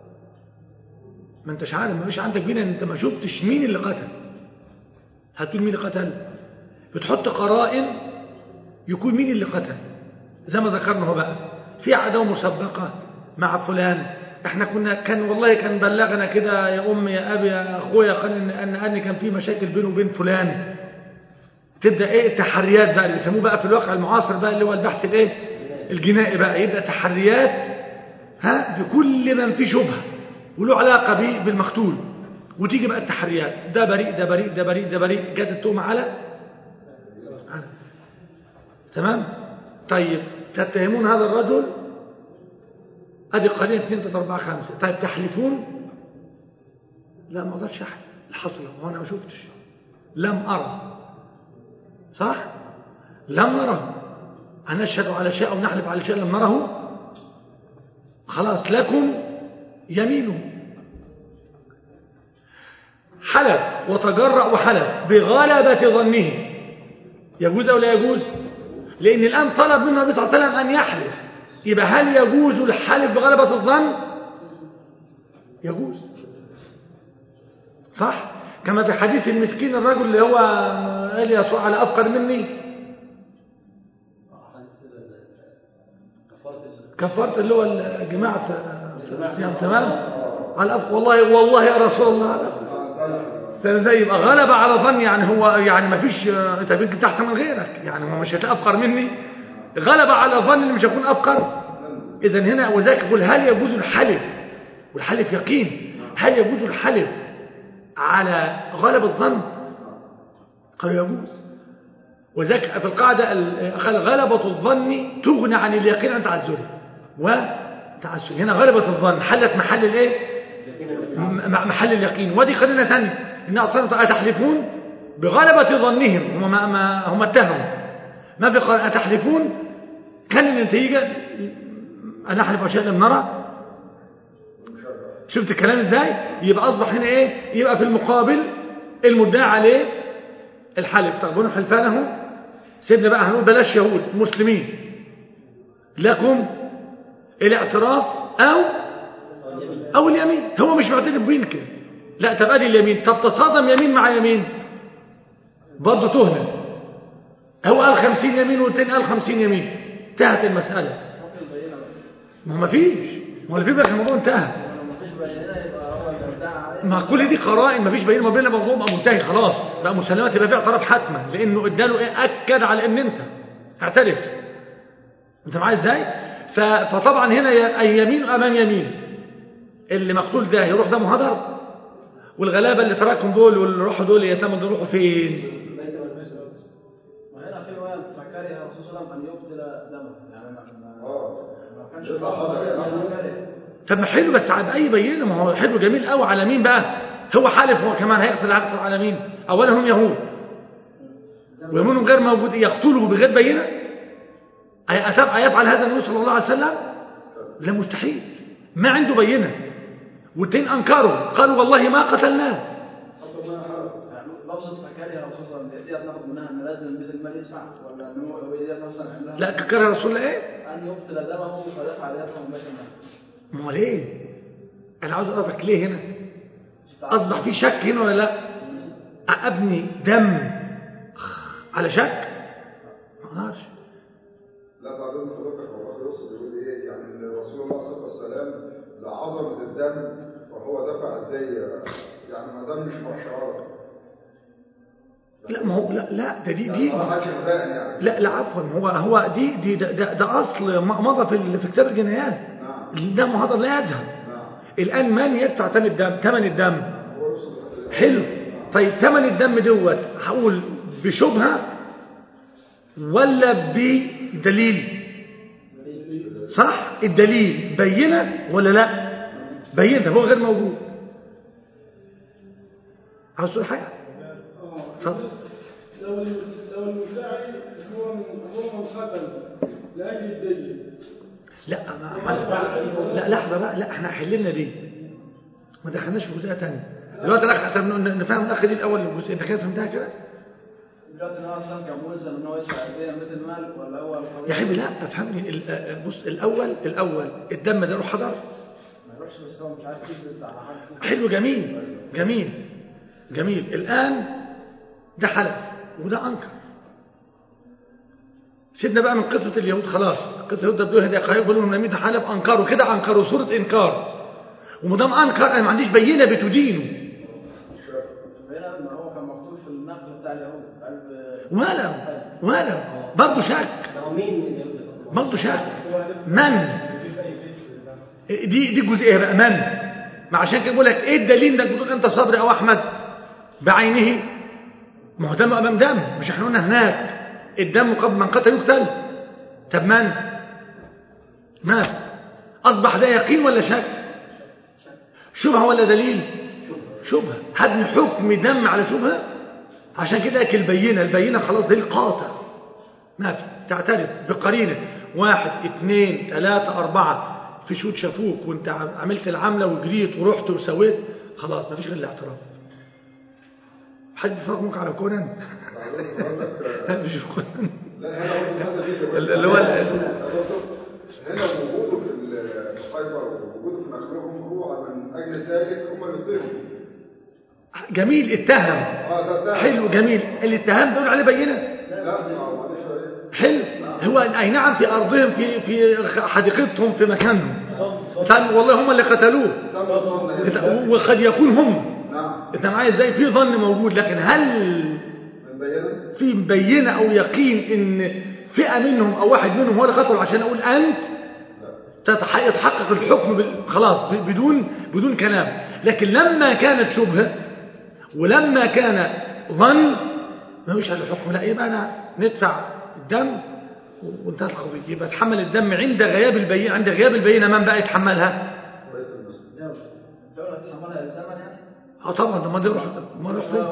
ما انتش عارف، ما فيش عندك بينا ان انت ما شفتش مين اللي قتل، هتقول مين اللي قتل؟ بتحط قرائن يكون مين اللي قتل، زي ما ذكرنا هو بقى في عداوة مسبقة مع فلان. احنا كنا كان والله كان بلغنا كده يا امي يا ابي يا اخويا قال ان ان ان كان في مشاكل بينه وبين فلان، تبدا ايه تحريات بقى اللي بيسموه بقى في الواقع المعاصر بقى اللي هو البحث الايه الجنائي بقى، يبدا تحريات ها بكل من فيه شبهه وله علاقه بيه بالمقتول، وتيجي بقى التحريات ده بريء ده بريء ده بريء ده بريء، جت التهمه على على تمام. طيب تتهمون هذا الرجل ادي قليل اثنين ثلاثة أربعة خمسة، طيب تحلفون؟ لا ما اقدرش احلف، الحصل هو انا ما شفتش، لم ارى، صح؟ لم نره، هنشهد على شيء او نحلف على شيء لم نره، خلاص لكم يمينه. حلف وتجرأ وحلف بغلبة ظنه، يجوز او لا يجوز؟ لان الان طلب منه النبي صلى الله عليه وسلم ان يحلف، يبقى هل يجوز الحلف بغلبة الظن؟ يجوز، صح؟ كما في حديث المسكين الرجل اللي هو قال يسوع على أفقر مني، كفرت اللي هو الجماعة في الصيام، تمام؟ على أفقر، والله والله يا رسول الله، فزي يبقى غلب على ظن، يعني هو يعني ما فيش، انت يمكن تحسن من غيرك، يعني هو مش هتلاقي أفقر مني، غلب على ظن اللي مش هيكون أفقر. إذا هنا وذاك يقول هل يجوز الحلف، والحلف يقين، هل يجوز الحلف على غلب الظن؟ قالوا يجوز. وذاك في القاعدة قال غلبة الظن تغني عن اليقين عن تعذره وتعسره. هنا غلبة الظن حلت محل الايه؟ محل اليقين. ودي قرينة ثانية ان اصلا اتحلفون بغلبة ظنهم، هم ما ما هم اتهموا ما في قال اتحلفون، كان النتيجة ان احلف اشياء لم نرى. شفت الكلام ازاي؟ يبقى اصبح هنا ايه؟ يبقى في المقابل المدعى عليه الحلف، تقبلون حلفانه. سيدنا بقى هنقول بلاش يهود، مسلمين لكم الاعتراف او او اليمين. هو مش معترف بينكر، لا طب ادي اليمين، طب تصادم يمين مع يمين برضه تهمه. هو قال خمسين يمين والتاني قال خمسين يمين، انتهت المساله. ما هو ما فيش، ما هو في بقى الموضوع انتهى. ما كل دي قرائن، ما فيش بينه وما بين الموضوع بقى منتهي خلاص، بقى مسلمات، يبقى في اعتراف حتما، لانه اداله ايه؟ اكد على ان انت اعترف. انت معايا ازاي؟ فطبعا هنا يمين امام يمين، اللي مقتول ده يروح ده مهدر، والغلابه اللي تراكم دول واللي راحوا دول يتم دول يروحوا فين؟ وهنا في روايه فكره الرسول صلى الله عليه وسلم ان يقتل دمه، يعني ما كانش طب ما حلو، بس على اي بينه، ما هو حلو جميل قوي. على مين بقى؟ هو حالف هو كمان هيقتل هيقتل على مين؟ اولا هم يهود ويمونهم غير موجود، يقتله بغير بينه. أيفعل هذا النبي صلى الله عليه وسلم؟ لا مستحيل، ما عنده بينه. والتين انكروا قالوا والله ما قتلناه. لفظة فكاري يا رسول الله دي ناخد منها ان لازم بيت المال يدفع، ولا ان هو يدير مثلا عندها؟ لا كرر رسول الله ايه؟ ان يقتل دمه فدفع يدفع بيت المال. امال ايه؟ انا عاوز اعرفك ليه هنا اصبح في شك هنا ولا لا؟ ابني دم على شك؟ ما اقدرش. لا بعد اذن حضرتك هو اخر يوصل يقول ايه؟ يعني ان رسول الله صلى الله عليه وسلم لعظمه الدم فهو دفع الدية، يعني ما دام مش محش عرض. لا ما هو لا لا ده دي دي يعني. لا لا عفوا، هو هو دي دي ده, ده, ده اصل مضى في في كتاب الجنايات. نعم. الدم هذا لا يذهب. نعم. الان من يدفع ثمن الدم؟ ثمن الدم. نعم. حلو. طيب ثمن الدم دوت هقول بشبهه ولا بدليل؟ صح؟ الدليل بينه ولا لا؟ بينه، هو غير موجود. عاوز تقول حاجه؟ اتفضل. لو لو المدعي هو هو من قتل لاجل الدليل. لا ما لا لحظه بقى، لا احنا حللنا دي ما دخلناش في جزئيه ثانيه دلوقتي. الاخ نفهم الاخ دي الاول الجزئيه، انت كده فهمتها كده؟ دلوقتي انا اصلا كان ملزم ان هو يدفع الدية بيت المال، ولا هو يا حبيبي لا افهمني. بص الاول الاول الدم ده يروح حضر ما يروحش، بس هو مش عارف يثبت على حد. حلو جميل جميل جميل. الان ده حلف وده انكر. سيبنا بقى من قصه اليهود، خلاص قصه اليهود ده بدون هدايا يقولوا ان ده حلف، انكروا كده، انكروا صوره انكار. وما دام انكر انا ما عنديش بينه بتدينه. هنا ما هو كان مكتوب في النقل بتاع اليهود ولا ولا برضه شك برضه شك من دي دي جزئيه بقى من ما عشان كده بقول لك ايه الدليل انك بتقول انت صبري او احمد بعينه ما هو دم امام دم مش احنا قلنا هناك الدم قبل من قتل يقتل طب من ما اصبح ده يقين ولا شك شبهه ولا دليل شبهه هدم حكم دم على شبهه عشان كده اكل البينه البينه خلاص دليل قاطع ما في تعترف بقرينه واحد اثنين ثلاثة أربعة في شهود شافوك وانت عملت العملة وجريت ورحت وسويت خلاص ما فيش غير الاعتراف حد يفرقك على كونان مش كونان اللي هو هنا وجوده في خيبر ووجوده في نخلهم هو من اجل ذلك هم اللي اتهموا جميل اتهم حلو جميل الاتهام بيقول عليه بينه حلو هو اي نعم في ارضهم في في حديقتهم في مكانهم والله هم اللي قتلوه وقد يكون هم انت معايا ازاي في ظن موجود لكن هل في مبينه او يقين ان فئه منهم او واحد منهم هو اللي قتله عشان اقول انت يتحقق الحكم خلاص بدون بدون كلام لكن لما كانت شبهه ولما كان ظن ما هوش على الحكم لا يبقى انا ندفع الدم وانتهت القضيه يبقى تحمل الدم عند غياب البينه عند غياب البينه من بقى يتحملها اه طبعا ده ما ده يروح ما يروح فين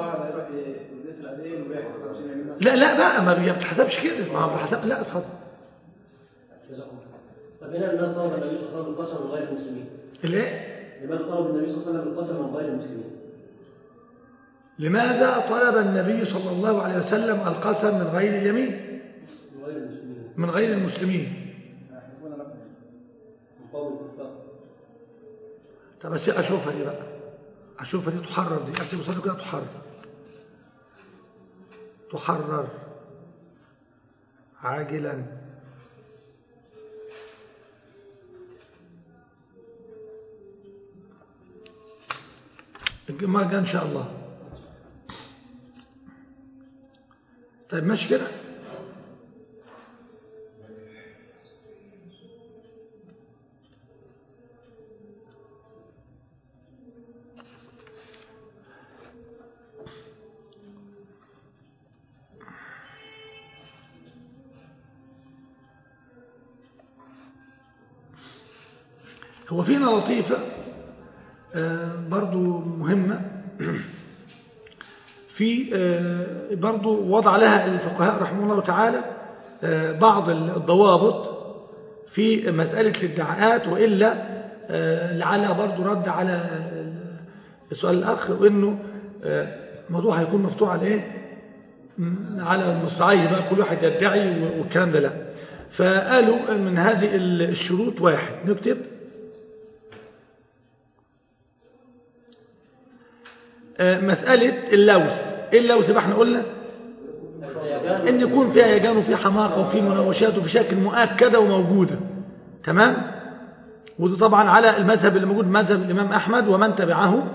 لا لا بقى ما بتحسبش كده ما بتحسب لا اتفضل طب هنا الناس طلب النبي صلى الله عليه وسلم القسم من غير المسلمين ليه لماذا طلب النبي صلى الله عليه وسلم القسم من غير المسلمين لماذا طلب النبي صلى الله عليه وسلم القسم من غير اليمين من غير المسلمين من غير المسلمين طب بس اشوفها دي بقى اشوفها دي تحرر دي اكتب وصلت كده تحرر تحرر عاجلا المرة الجاية ان شاء الله طيب ماشي كده هو فينا لطيفة آه برضو مهمة في آه برضو وضع لها الفقهاء رحمه الله تعالى آه بعض الضوابط في مسألة الادعاءات وإلا آه لعلها برضو رد على السؤال الأخ وإنه آه الموضوع هيكون مفتوح على إيه على المستعي بقى كل واحد يدعي والكلام ده لا فقالوا من هذه الشروط واحد نكتب مسألة اللوث ايه اللوث بقى احنا قلنا ان يكون فيها هيجان وفي حماقة وفي مناوشات وفي شكل مؤكدة وموجودة تمام وده طبعا على المذهب اللي موجود مذهب الإمام أحمد ومن تبعه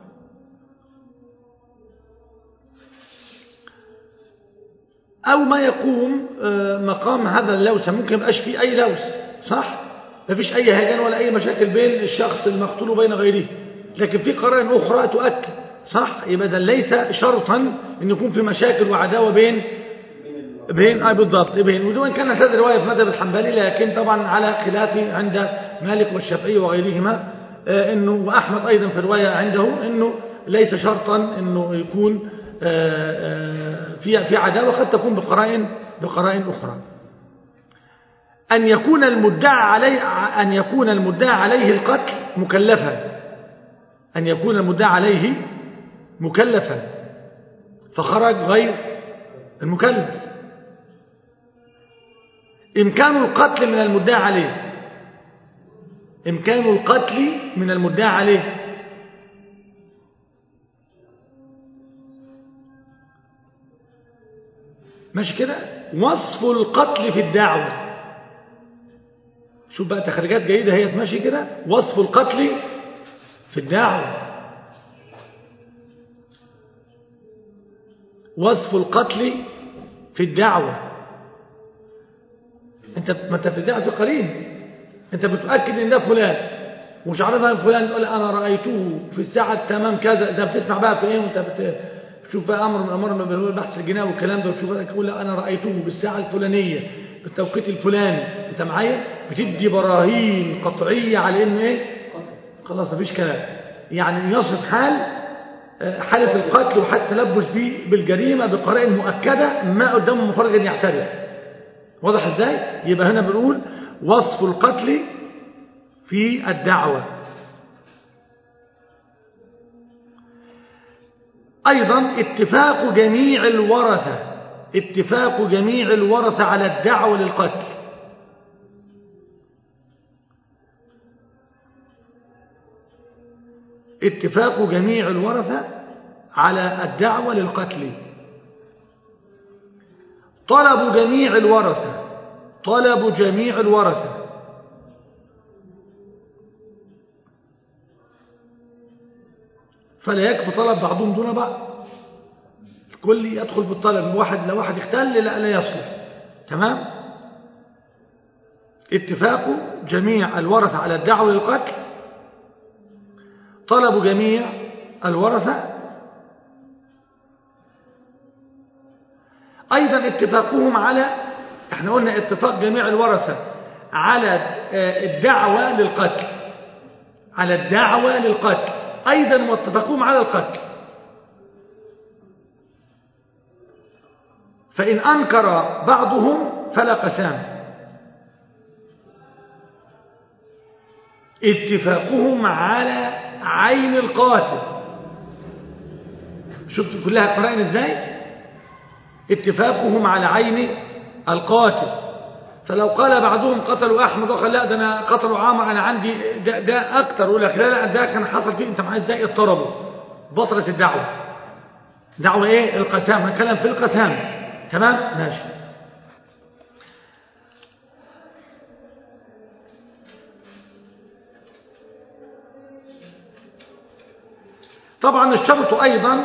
أو ما يقوم مقام هذا اللوث ممكن يبقاش فيه أي لوث صح ما فيش أي هيجان ولا أي مشاكل بين الشخص المقتول وبين غيره لكن في قرائن أخرى تؤكد صح يبقى ده ليس شرطا ان يكون في مشاكل وعداوه بين بين اي بالضبط بين وان كانت هذه الروايه في مذهب الحنبلي لكن طبعا على خلاف عند مالك والشافعي وغيرهما انه واحمد ايضا في روايه عنده انه ليس شرطا انه يكون في في عداوه قد تكون بقرائن بقرائن اخرى ان يكون المدعى عليه ان يكون المدعى عليه القتل مكلفا ان يكون المدعى عليه مكلفا فخرج غير المكلف إمكان القتل من المدعى عليه إمكان القتل من المدعى عليه ماشي كده وصف القتل في الدعوة شوف بقى تخرجات جيدة هي ماشي كده وصف القتل في الدعوة وصف القتل في الدعوة. انت ما انت في الدعوة في قرين، انت بتؤكد ان ده فلان ومش عارفها فلان، تقول انا رأيته في الساعة التمام كذا. اذا بتسمع بقى في ايه وانت بتشوف بقى امر من الامر ما بين البحث الجنائي والكلام ده، وتشوف تقول انا رأيته بالساعة الفلانية بالتوقيت الفلاني، انت معايا؟ بتدي براهين قطعية على انه ايه، خلاص مفيش كلام. يعني يصف حال حالة القتل وحتى التلبس به بالجريمة بقرائن مؤكدة ما قدامه مفرغ ان يعترف. واضح ازاي؟ يبقى هنا بنقول وصف القتل في الدعوة. أيضا اتفاق جميع الورثة، اتفاق جميع الورثة على الدعوة للقتل. اتفاق جميع الورثة على الدعوة للقتل. طلب جميع الورثة، طلب جميع الورثة فلا يكفي طلب بعضهم دون بعض، الكل يدخل بالطلب. واحد لو واحد اختل لا لا يصلح. تمام؟ اتفاق جميع الورثة على الدعوة للقتل، طلب جميع الورثة، أيضا اتفاقهم على، احنا قلنا اتفاق جميع الورثة على الدعوة للقتل، على الدعوة للقتل أيضا واتفاقهم على القتل. فإن أنكر بعضهم فلا قسام. اتفاقهم على عين القاتل، شفتوا كلها قرائن ازاي؟ اتفاقهم على عين القاتل. فلو قال بعضهم قتلوا احمد وقال لا ده انا قتلوا عامر، انا عندي ده, ده اكتر، يقول لك لا لا ده كان حصل فيه، انت معايا ازاي؟ اضطربوا، بطلت الدعوه. دعوه ايه؟ القسام، هنتكلم في القسام. تمام؟ ماشي. طبعا الشرط أيضا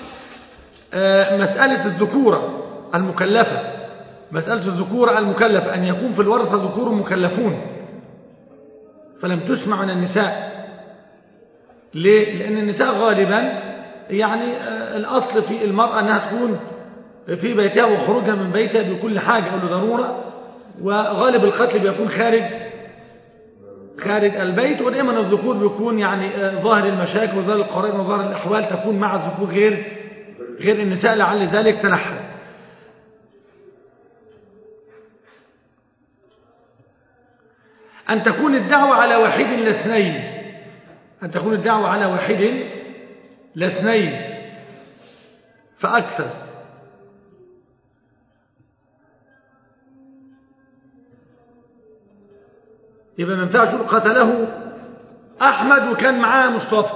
مسألة الذكورة المكلفة، مسألة الذكورة المكلفة أن يكون في الورثة ذكور مكلفون فلم تسمع من النساء. ليه؟ لأن النساء غالبا يعني الأصل في المرأة أنها تكون في بيتها وخروجها من بيتها بكل حاجة أو لضرورة، وغالب القتل بيكون خارج خارج البيت، ودائما الذكور بيكون يعني ظاهر المشاكل وظاهر القرائن وظاهر الأحوال تكون مع الذكور غير غير النساء، لعل ذلك تنحى. أن تكون الدعوة على واحد لا اثنين، أن تكون الدعوة على واحد لا اثنين فأكثر. يبقى ما ينفعش قتله أحمد وكان معاه مصطفى.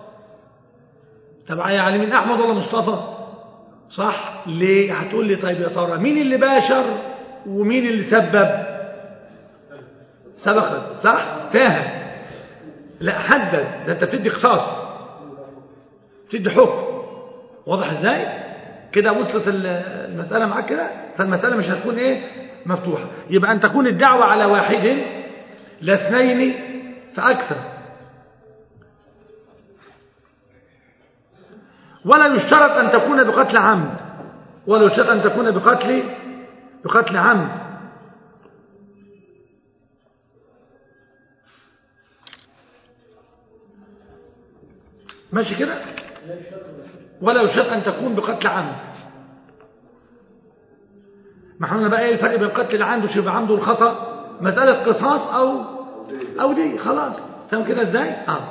طبعا يعني من أحمد ولا مصطفى؟ صح؟ ليه؟ هتقول لي طيب يا ترى مين اللي باشر ومين اللي سبب؟ سبقت صح؟ فاهم؟ لا حدد، ده انت بتدي قصاص، بتدي حكم. واضح ازاي؟ كده وصلت المسألة معاك كده، فالمسألة مش هتكون ايه؟ مفتوحة. يبقى أن تكون الدعوة على واحد لا اثنين فأكثر. ولا يشترط أن تكون بقتل عمد، ولا يشترط أن تكون بقتل بقتل عمد. ماشي كده؟ ولا يشترط أن تكون بقتل عمد. ما احنا بقى ايه الفرق بين قتل العمد وشبه عمد والخطأ؟ مسألة قصاص أو أو دي، خلاص. فاهم كده ازاي؟ اه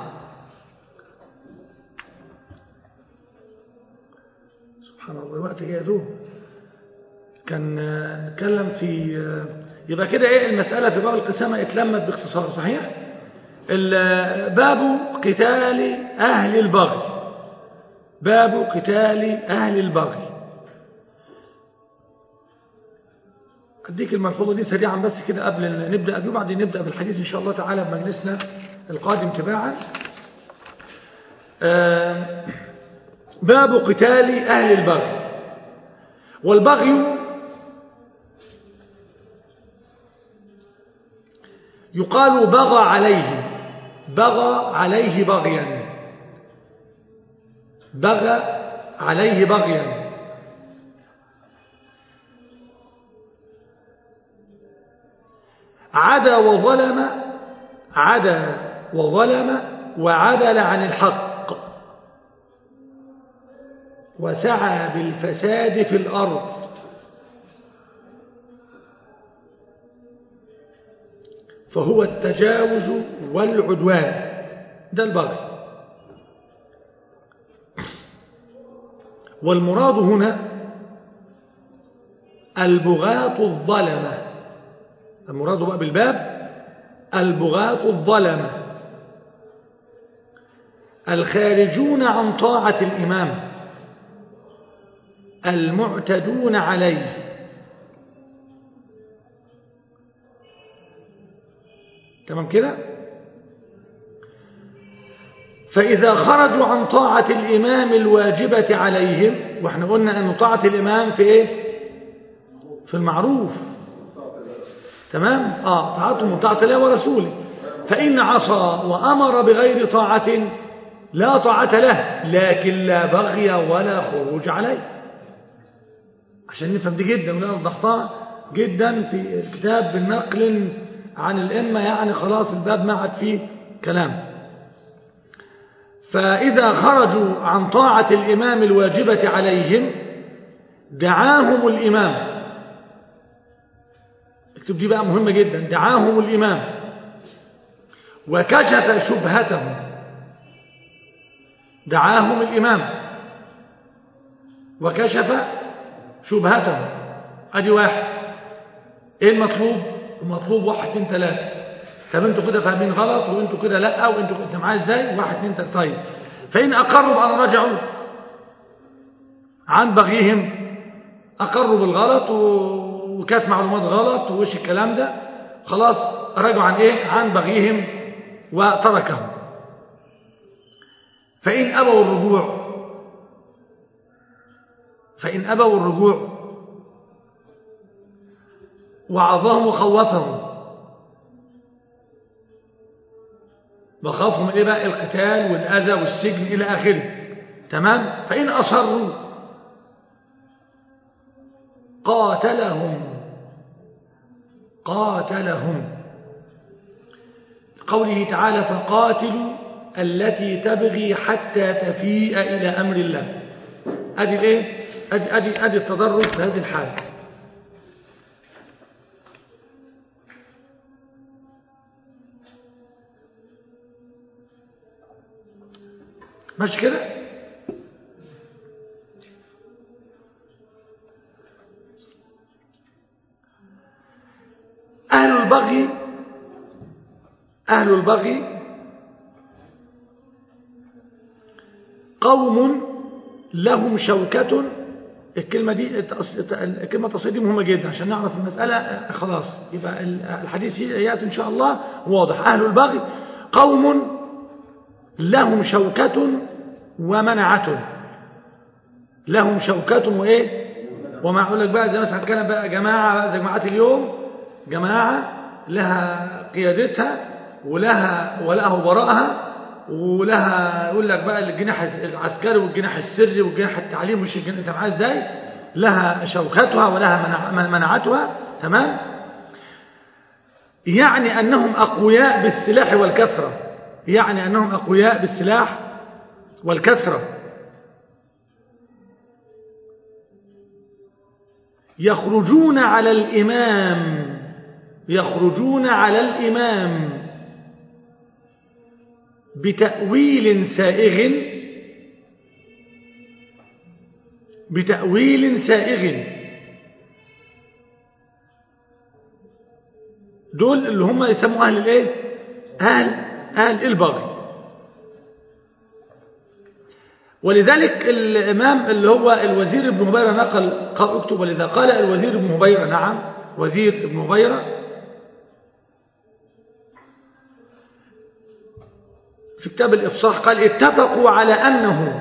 سبحان الله الوقت جاي يدوب. كان نتكلم في، يبقى كده ايه المسألة في باب القسامة اتلمت باختصار. صحيح؟ باب قتال أهل البغي، باب قتال أهل البغي. أديك الملحوظة دي سريعا بس كده قبل أن نبدأ بيه، وبعدين نبدأ بالحديث إن شاء الله تعالى بمجلسنا القادم تباعا. باب قتال أهل البغي. والبغي يقال بغى عليه، بغى عليه بغيا، بغى عليه بغيا. عدا وظلم، عدا وظلم وعدل عن الحق وسعى بالفساد في الأرض. فهو التجاوز والعدوان، ده البغي. والمراد هنا البغاة الظلمة، المراد بقى بالباب البغاة الظلمة الخارجون عن طاعة الإمام المعتدون عليه. تمام كده؟ فإذا خرجوا عن طاعة الإمام الواجبة عليهم، واحنا قلنا أن طاعة الإمام في إيه؟ في المعروف. تمام؟ آه طاعتهم من طاعة الله ورسوله. فإن عصى وأمر بغير طاعة لا طاعة له، لكن لا بغي ولا خروج عليه. عشان نفهم دي جدا ونوضحها جدا في الكتاب بالنقل عن الأئمة، يعني خلاص الباب ما عاد فيه كلام. فإذا خرجوا عن طاعة الإمام الواجبة عليهم دعاهم الإمام، اكتب دي بقى مهمة جدا، دعاهم الإمام وكشف شبهتهم، دعاهم الإمام وكشف شبهتهم. ادي واحد. ايه المطلوب؟ المطلوب واحد اتنين تلاتة. طب انتوا كده فاهمين غلط، وانتوا كده لا، وانتوا انت معايا ازاي؟ واحد اتنين تلاتة. طيب فإن أقروا بأن رجعوا عن بغيهم، أقروا بالغلط وكانت معلومات غلط ووش الكلام ده، خلاص رجعوا عن ايه؟ عن بغيهم وتركهم. فإن أبوا الرجوع، فإن أبوا الرجوع وعظهم وخوفهم، بخافهم إيه بقى؟ القتال والأذى والسجن إلى آخره. تمام؟ فإن أصروا قاتلهم، قاتلهم. قوله تعالى فقاتلوا التي تبغي حتى تفيء إلى أمر الله. أدي الإيه؟ أدي, أدي, أدي التدرج في هذه الحالة. ماشي كده؟ أهل البغي، أهل البغي قوم لهم شوكة. الكلمة دي الكلمة التصريح دي مهمة جدا عشان نعرف المسألة. خلاص يبقى الحديث يأتي إن شاء الله واضح. أهل البغي قوم لهم شوكة ومنعة، لهم شوكة وإيه وما أقول لك بقى، زي مثلا كان بقى جماعة زي جماعات اليوم، جماعة لها قيادتها ولها ولها وراءها ولها، يقول لك بقى الجناح العسكري والجناح السري والجناح التعليم، مش الجناح انت معاه ازاي، لها شوكتها ولها منعتها. تمام؟ يعني أنهم أقوياء بالسلاح والكثرة، يعني أنهم أقوياء بالسلاح والكثرة. يخرجون على الإمام، يخرجون على الإمام بتأويل سائغ، بتأويل سائغ. دول اللي هم يسموا أهل الإيه؟ أهل, أهل البغي. ولذلك الإمام اللي هو الوزير ابن هبيرة نقل، اكتب ولذا قال الوزير ابن هبيرة، نعم وزير ابن هبيرة في كتاب الإفصاح قال اتفقوا على أنه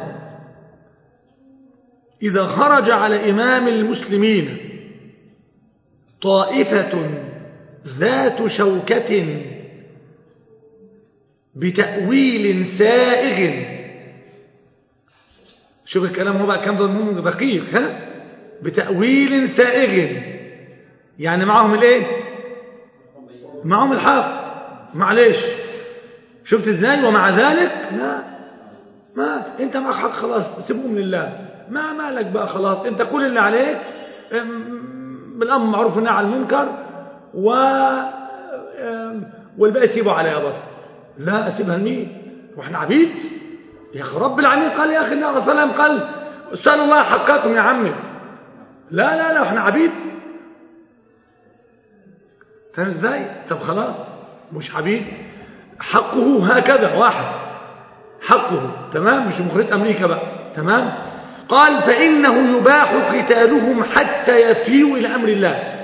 إذا خرج على إمام المسلمين طائفة ذات شوكة بتأويل سائغ. شوف الكلام هو بقى كم ضمن دقيق، ها؟ بتأويل سائغ، يعني معهم الايه؟ معهم الحق. معلش شفت ازاي؟ ومع ذلك لا، ما انت معك حق خلاص، سيبهم لله، ما مالك بقى خلاص، انت كل اللي عليك بالامر معروف والنهي عن المنكر و والباقي سيبه على يا بطل. لا، اسيبها لمين؟ واحنا عبيد يا اخي؟ رب العالمين قال يا اخي النبي صلى الله عليه وسلم قال اسالوا الله حقكم يا عمي. لا لا لا، احنا عبيد. فاهم ازاي؟ طب خلاص مش عبيد، حقه هكذا واحد، حقه تمام، مش مخرجة امريكا بقى، تمام. قال فانه يباح قتالهم حتى يفيوا الى امر الله.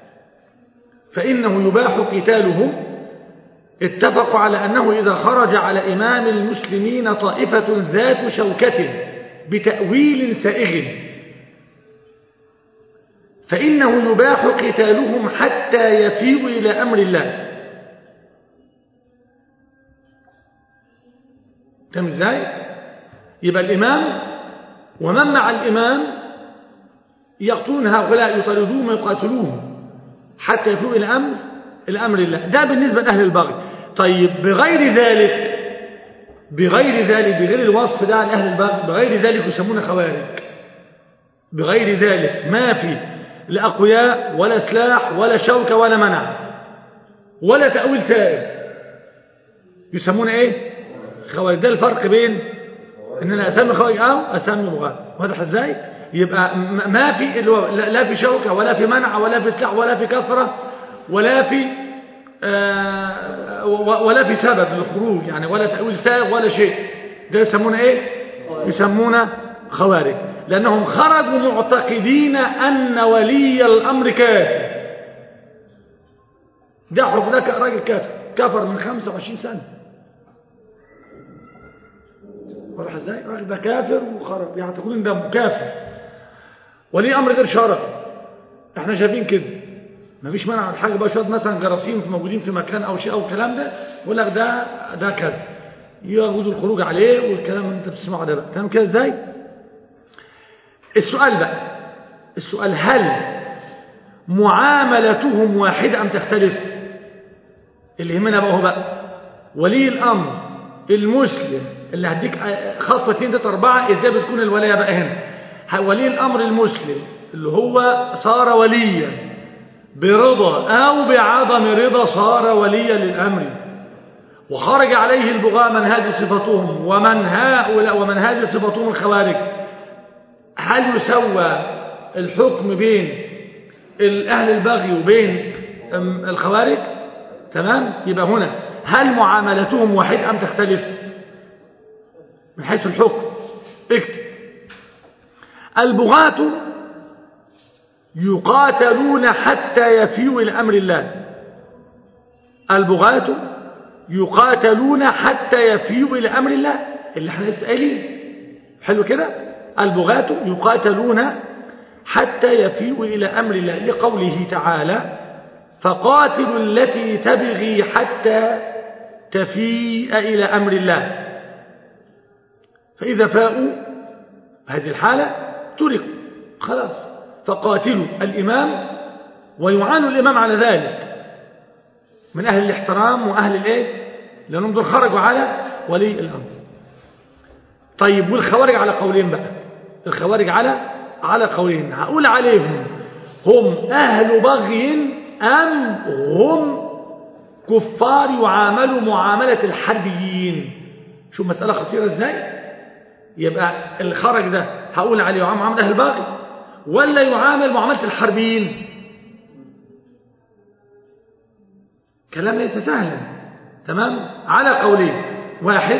فانه يباح قتالهم، اتفقوا على انه اذا خرج على امام المسلمين طائفة ذات شوكة بتأويل سائغ فإنه يباح قتالهم حتى يفيوا إلى أمر الله. تم ازاي؟ يبقى الإمام ومن مع الإمام يقتلون هؤلاء، يطاردوهم ويقاتلوهم حتى يفيوا إلى أمر الأمر الله. ده بالنسبة لأهل البغي. طيب بغير ذلك، بغير ذلك بغير الوصف ده لأهل البغي، بغير ذلك يسمون خوارج. بغير ذلك ما في لا أقوياء ولا سلاح ولا شوكة ولا منع ولا تأويل سائر، يسمون ايه؟ خوارج. ده الفرق بين ان انا اسمي خوارج او اسمي بغاة. واضح ازاي؟ يبقى ما في لا في شوكة ولا في منع ولا في سلاح ولا في كثرة ولا في آه ولا في سبب للخروج، يعني ولا تأويل سائر ولا شيء. ده يسمونه ايه؟ يسمونه خوارج، لأنهم خرجوا معتقدين أن ولي الأمر كافر. ده حكم، ده راجل كافر، كفر من خمسة وعشرين سنة. واضح ازاي؟ الراجل ده كافر وخرج، يعتقدون ده كافر، ولي أمر غير شرعي. احنا شايفين كده، مفيش مانع على حاجة بقى، شوية مثلا جراثيم موجودين في مكان أو شيء أو الكلام ده، يقول لك ده ده كذا، ياخدوا الخروج عليه والكلام اللي أنت بتسمعه ده بقى. تمام كده ازاي؟ السؤال بقى، السؤال هل معاملتهم واحدة أم تختلف؟ اللي يهمنا بقى هو بقى ولي الأمر المسلم اللي هديك خطوة اتنين تلاتة أربعة ازاي بتكون الولاية بقى هنا. ولي الأمر المسلم اللي هو صار وليا برضا أو بعدم رضا، صار وليا للأمر، وخرج عليه البغاة من هذه صفتهم ومن هؤلاء ومن هذه صفتهم الخوارج. هل يسوى الحكم بين أهل البغي وبين الخوارج؟ تمام. يبقى هنا هل معاملتهم واحدة أم تختلف من حيث الحكم؟ اكتب: البغاة يقاتلون حتى يفيوا إلى أمر الله. البغاة يقاتلون حتى يفيوا إلى أمر الله، اللي احنا لسه قايلين. حلو كده؟ البغاة يقاتلون حتى يفيوا إلى أمر الله، لقوله تعالى: فقاتلوا التي تبغي حتى تفيء إلى أمر الله، فإذا فاءوا هذه الحالة تركوا خلاص. فقاتلوا الإمام، ويعان الإمام على ذلك من أهل الاحترام وأهل الإيه، لأنهم دول خرجوا على ولي الأمر. طيب والخوارج على قولين بقى، الخوارج على على قولين. هقول عليهم هم أهل بغي أم هم كفار يعاملوا معاملة الحربيين؟ شوف مسألة خطيرة ازاي. يبقى الخرج ده هقول عليه يعامل معاملة أهل بغي ولا يعامل معاملة الحربيين؟ كلام ليس سهلا. تمام. على قولين: واحد،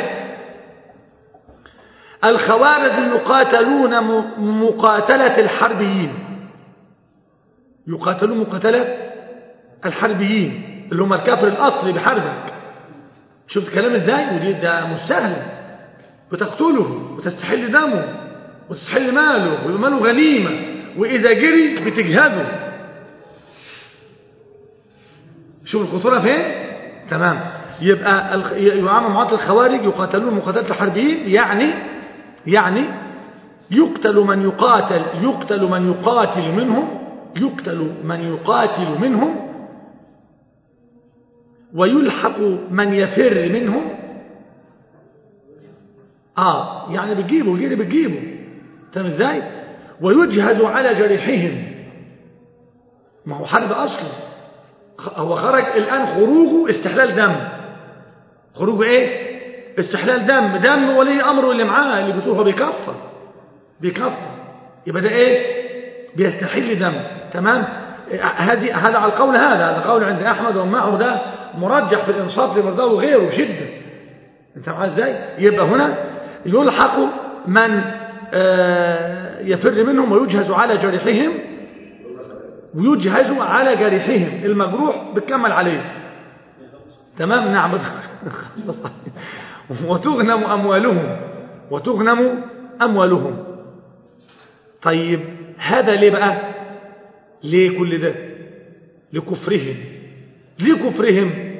الخوارج يقاتلون مقاتلة الحربيين، يقاتلون مقاتلة الحربيين اللي هم الكافر الأصلي بحربك. شفت كلام ازاي؟ ودي ده مش سهل، بتقتله وتستحل دمه وتستحل ماله ويبقى ماله غنيمة، وإذا جري بتجهده. شوف الخطورة فين؟ تمام. يبقى يعامل معاملة الخوارج، يقاتلون مقاتلة الحربيين، يعني يعني يقتل من يقاتل يقتل من يقاتل منهم يقتل من يقاتل منهم ويلحق من يفر منهم. اه يعني بتجيبه جيري بتجيبه تمام ازاي؟ ويجهز على جريحهم. ما هو حرب اصلا، هو خرج الان خروجه استحلال دم. خروجه ايه؟ استحلال دم. دم ولي امره اللي معاه اللي بتقول هو بيكفر بيكفر يبقى ده ايه؟ بيستحل دم. تمام. هذه هذا على القول، هذا هذا قول عند احمد ومعه ده مرجح في الانصاف لمرضاه وغيره بشده. انت معاه ازاي؟ يبقى هنا يلحق من يفر منهم ويجهز على جريحهم ويجهز على جريحهم. المجروح بتكمل عليه. تمام. نعم. وتغنم اموالهم وتغنم اموالهم. طيب هذا ليه بقى؟ ليه كل ده؟ لكفرهم. ليه كفرهم؟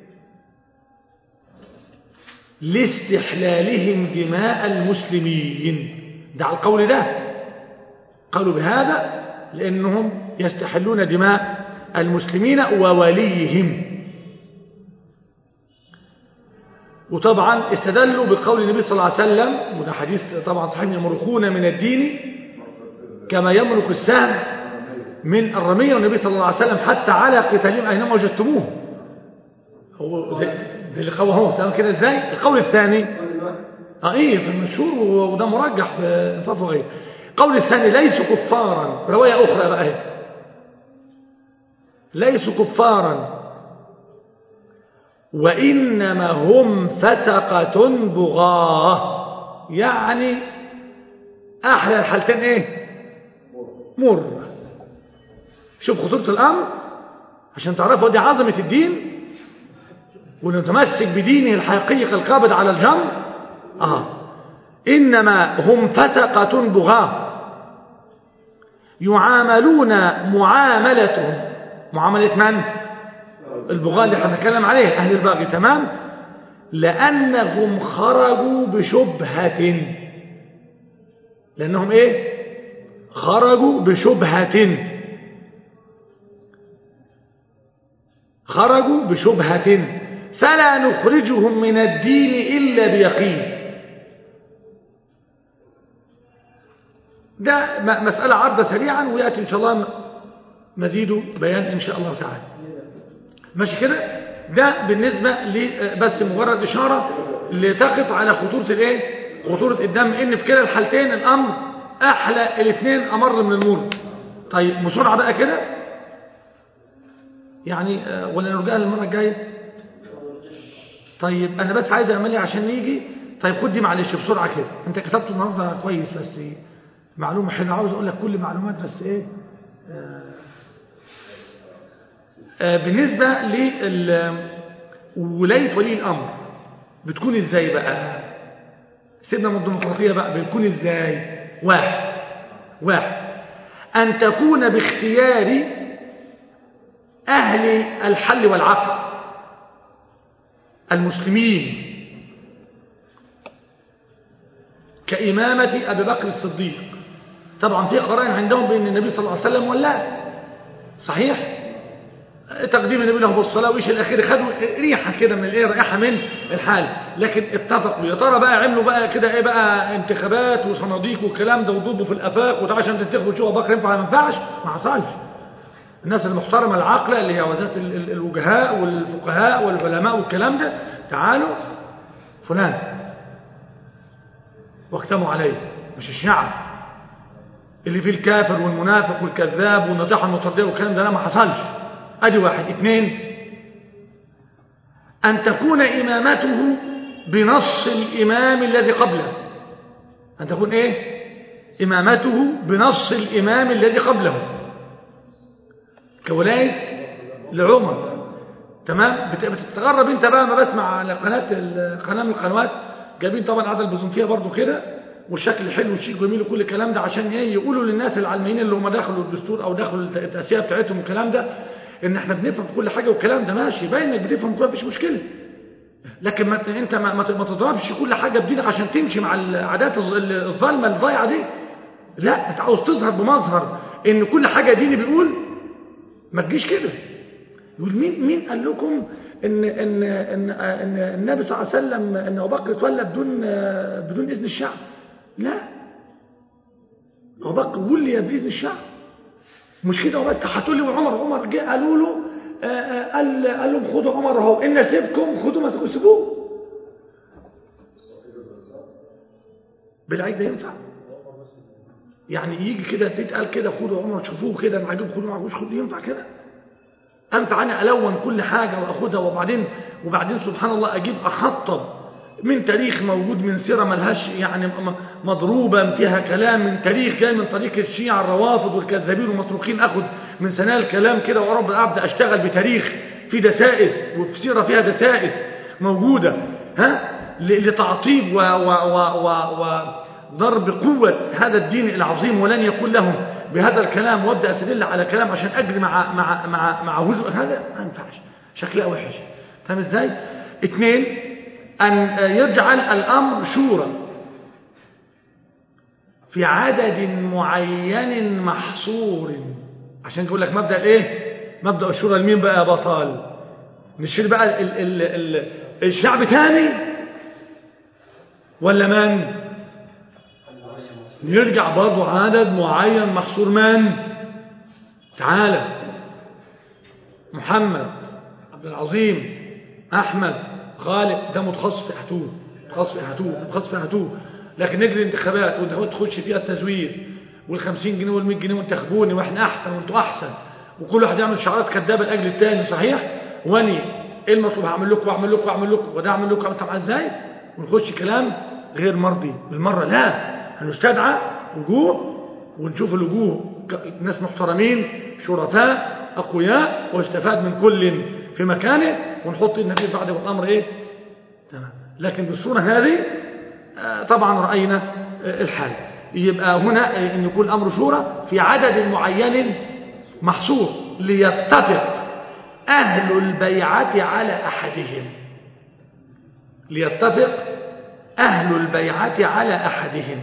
لاستحلالهم دماء المسلمين. ده على القول ده قالوا بهذا لأنهم يستحلون دماء المسلمين ووليهم. وطبعا استدلوا بقول النبي صلى الله عليه وسلم، وده حديث طبعا صحيح، يمرقون من الدين كما يمرق السهم من الرمية، والنبي صلى الله عليه وسلم حتى على قتالهم أينما وجدتموه. هو ده اللي قوله هو. تمام كده ازاي؟ القول الثاني اه ايه في المشهور وده مرجح في انصاف وغيره. القول الثاني ليسوا كفارا. رواية أخرى بقى هي ليسوا كفارا وإنما هم فسقة بغاة. يعني أحلى الحالتين إيه؟ مر. شوف خطورة الأمر عشان تعرفوا دي عظمة الدين ونتمسك بدينه الحقيقي كالقابض على الجمر. آه إنما هم فسقة بغاة يعاملون معاملتهم معاملة من؟ البغاة اللي احنا بنتكلم عليه أهل الباغي. تمام. لأنهم خرجوا بشبهة. لأنهم إيه؟ خرجوا بشبهة. خرجوا بشبهة فلا نخرجهم من الدين إلا بيقين. ده مسألة عرضة سريعا ويأتي إن شاء الله مزيد بيان إن شاء الله تعالى. ماشي كده؟ ده بالنسبة لي بس مجرد إشارة لتقف على خطورة الإيه؟ خطورة الدم، إن في كلا الحالتين الأمر أحلى، الاثنين أمر من المر. طيب بسرعة بقى كده يعني، ولا نرجع للمرة الجاية؟ طيب أنا بس عايز أعملها عشان نيجي. طيب خد دي معلش بسرعة كده، أنت كتبته النهاردة كويس بس معلومة حلوة، عاوز أقول لك كل معلومات بس إيه آه آه بالنسبة لولاية ولي الأمر بتكون إزاي بقى؟ سيبنا من الديمقراطية بقى، بتكون إزاي؟ واحد واحد أن تكون باختيار أهل الحل والعقل المسلمين كإمامة أبي بكر الصديق. طبعا في قرائن عندهم بأن النبي صلى الله عليه وسلم ولا صحيح تقديم النبي له بالصلاة وإيش الأخير، خدوا ريحة كده من الإيه، رائحة من الحال، لكن اتفقوا يا ترى بقى عملوا بقى كده إيه بقى انتخابات وصناديق والكلام ده وضبوا في الآفاق وتعالى عشان تنتخبوا تشوفوا بكر ينفع ما ينفعش؟ ما حصلش. الناس المحترمة العاقلة اللي هي وزات الوجهاء والفقهاء والعلماء والكلام ده تعالوا فلان واختموا عليه، مش الشعب اللي فيه الكافر والمنافق والكذاب والنطيحة المطردية والكلام ده. لا ما حصلش. ادي واحد. اثنين ان تكون امامته بنص الامام الذي قبله. ان تكون ايه؟ امامته بنص الامام الذي قبله كولاية لعمر. تمام. بتتغرب انت بقى ما بسمع على قناة قناة من القنوات جايبين طبعا عدد البيزنطية برضو كده والشكل حلو والشيء جميل وكل الكلام ده عشان ايه؟ يقولوا للناس العلمانيين اللي هم دخلوا الدستور او دخلوا التأسية بتاعتهم والكلام ده ان احنا بنفهم في كل حاجة والكلام ده ماشي، باين انك بتفهم كل مفيش مشكلة. لكن ما انت ما, ما تضربش كل حاجه بدينك عشان تمشي مع العادات الظالمه الضايعه دي. لا، انت عاوز تظهر بمظهر ان كل حاجه ديني بيقول، ما تجيش كده. يقول مين مين قال لكم ان ان ان, إن النبي صلى الله عليه وسلم ان ابو بكر اتولى بدون بدون اذن الشعب؟ لا، ابو بكر ولي باذن الشعب. مش كده وبس، هتقول لي وعمر عمر جه قالوا له قال قال لهم خدوا عمر اهو، ان سيبكم خدوا ما سيبوه. بالعيد ده ينفع؟ يعني يجي كده تتقال كده خدوا عمر تشوفوه كده انا عاجبكم خدوا معجوش خدوا، ينفع كده؟ أنفع أنا ألون كل حاجة وأخذها وبعدين وبعدين سبحان الله أجيب أخطب من تاريخ موجود، من سيرة ملهاش يعني مضروبة فيها كلام، من تاريخ جاي من طريق الشيعة الروافض والكذابين والمتروكين، أخذ من سنة الكلام كده ورب أبدأ أشتغل بتاريخ في دسائس وفي سيرة فيها دسائس موجودة، ها، لتعطيب و و و و وضرب قوة هذا الدين العظيم، ولن يكون لهم بهذا الكلام، وابدا استدل على كلام عشان اجري مع مع مع مع وزء، هذا ما ينفعش، شكلها وحش. فاهم ازاي؟ اثنين، ان يجعل الامر شورى في عدد معين محصور، عشان يقول لك مبدا ايه؟ مبدا الشورى لمين بقى يا بطال؟ نشيل بقى ال ال ال الشعب تاني ولا من؟ يرجع برضو عدد معين محصور. من؟ تعالى محمد، عبد العظيم، احمد، خالد، ده متخصص في حتوه، متخصص في حتوه، متخصص في حتوه. لكن نجري انتخابات وانت تخش فيها التزوير والخمسين جنيه والمية جنيه وانتخبوني واحنا احسن وانتوا احسن، وكل واحد يعمل شعارات كذابه لاجل الثاني، صحيح؟ واني ايه المطلوب؟ هعمل لكم واعمل لكم واعمل لكم وده اعمل لكم، انت معايا ازاي؟ ونخش كلام غير مرضي بالمره. لا، هنستدعى وجوه ونشوف الوجوه ناس محترمين شرفاء أقوياء واستفاد من كل في مكانه، ونحط النبي بعد الأمر إيه؟ تمام. لكن بالصورة هذه طبعا رأينا الحال. يبقى هنا أن يكون الأمر شورى في عدد معين محصور ليتفق أهل البيعة على أحدهم، ليتفق أهل البيعة على أحدهم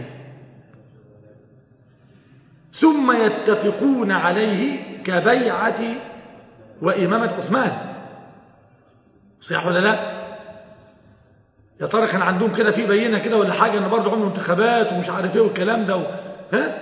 ثم يتفقون عليه كبيعة وإمامة عثمان. صحيح ولا لا؟ يا ترى كان عندهم كده في بينة كده ولا حاجة ان برضه عملوا انتخابات ومش عارف ايه والكلام ده و... ها؟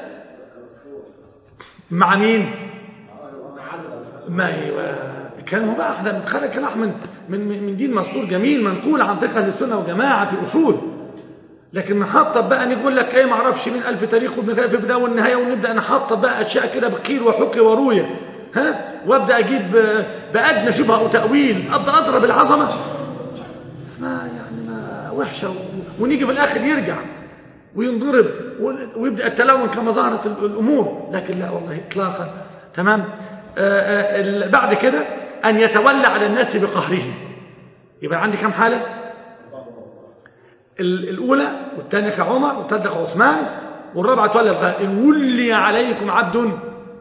مع مين؟ ما ايوه كانوا بقى احنا بنتخرج كلام من من من دين مسطور جميل منقول عن فقه السنه والجماعه في اصول، لكن نحطب بقى نقول لك ايه ما اعرفش من الف تاريخ وابن في البدايه والنهايه، ونبدا نحطب بقى اشياء كده بقيل وحكي ورويه، ها، وابدا اجيب بادنى شبهه وتاويل، ابدا اضرب العظمه، ما يعني ما وحشه، ونيجي في الاخر يرجع وينضرب ويبدا التلون كما ظهرت الامور. لكن لا والله اطلاقا. تمام. آآ آآ بعد كده ان يتولى على الناس بقهره. يبقى عندي كم حاله؟ الأولى والثانية كعمر والثالثة كعثمان والرابعة تولي القهر. إن ولي عليكم عبد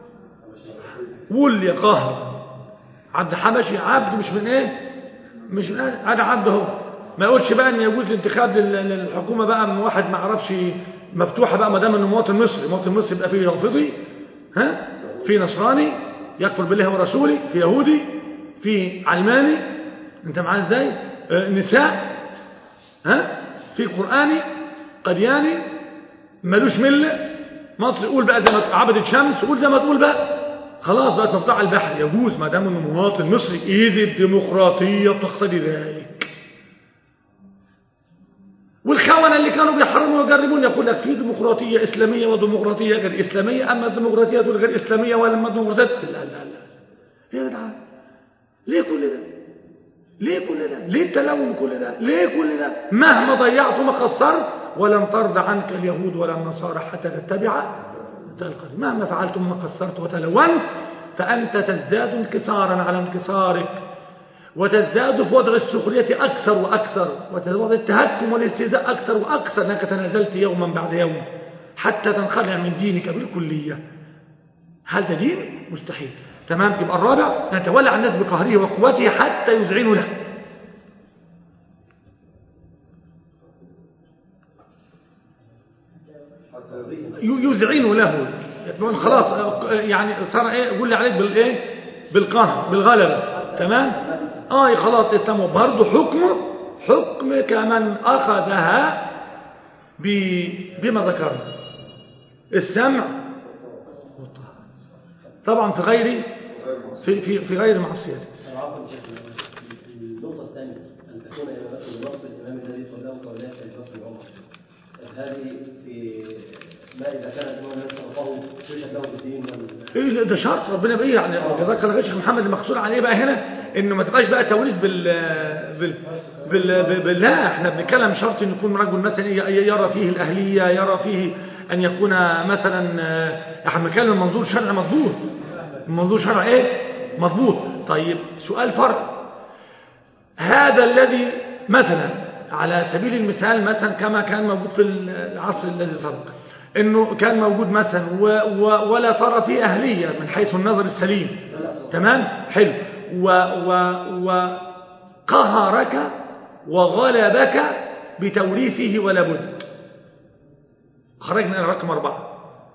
ولي قهر، عبد حبشي، عبد مش من إيه؟ مش من إيه؟ أنا عبد هو. ما يقولش بقى إن يجوز الانتخاب للحكومة بقى من واحد ما عرفش مفتوحة بقى ما دام إنه مواطن مصري، مواطن مصري يبقى فيه رافضي، ها؟ في نصراني يكفر بالله ورسوله، في يهودي، في علماني، أنت معاه إزاي؟ آه نساء، ها؟ في قرآني، قدياني، ملوش ملة، مصر يقول بقى زي ما عبدة شمس، يقول زي ما تقول بقى، خلاص بقت مفتوحة البحر، يجوز ما دام انه مواطن مصري. إذ الديمقراطية تقتضي ذلك. والخونة اللي كانوا بيحرموا ويجربون يقول لك في ديمقراطية إسلامية وديمقراطية غير إسلامية، أما الديمقراطية الغير إسلامية ولا الديمقراطية لا لا لا. يا جدعان ليه كل ده؟ ليه كل ده؟ ليه التلون كل ده؟ ليه كل ده؟ مهما ضيعت وما قصرت ولن ترضى عنك اليهود ولا النصارى حتى تتبع القديم. مهما فعلت وما قصرت وتلونت فأنت تزداد انكسارا على انكسارك، وتزداد في وضع السخرية أكثر وأكثر، وتزداد التهكم والاستهزاء أكثر وأكثر، أنك تنازلت يوما بعد يوم حتى تنخلع من دينك بالكلية. هل ده دين؟ مستحيل. تمام. يبقى الرابع نتولى على الناس بقهره وقوته حتى يذعنوا له. يذعن له يقولون خلاص يعني صار ايه يقول لي عليك بالايه بالقهر بالغلبه تمام اه خلاص اسمه برضه حكمه حكم كمن اخذها بما ذكرنا السمع طبعا في غير في في في غير معصيه. النقطه الثانيه ان تكون نص الامام الذي قبله قولات البكر وعمر هذه في ما اذا كان الامام الذي صرفه يشهد له بالدين ايه ده شرط ربنا بايه يعني جزاك الله خير شيخ محمد المقصود عليه بقى هنا انه ما تبقاش بقى توريث بال بال بال, بال... لا احنا بنتكلم شرط ان يكون رجل مثلا يرى فيه الاهليه يرى فيه ان يكون مثلا احنا بنتكلم منظور شرع مضبوط منظور شرع ايه مضبوط. طيب سؤال فرع هذا الذي مثلا على سبيل المثال مثلا كما كان موجود في العصر الذي سبق انه كان موجود مثلا و و ولا ترى فيه اهليه من حيث النظر السليم تمام حلو و و وقهرك وغلبك بتوريثه ولا بد خرجنا الى رقم أربعة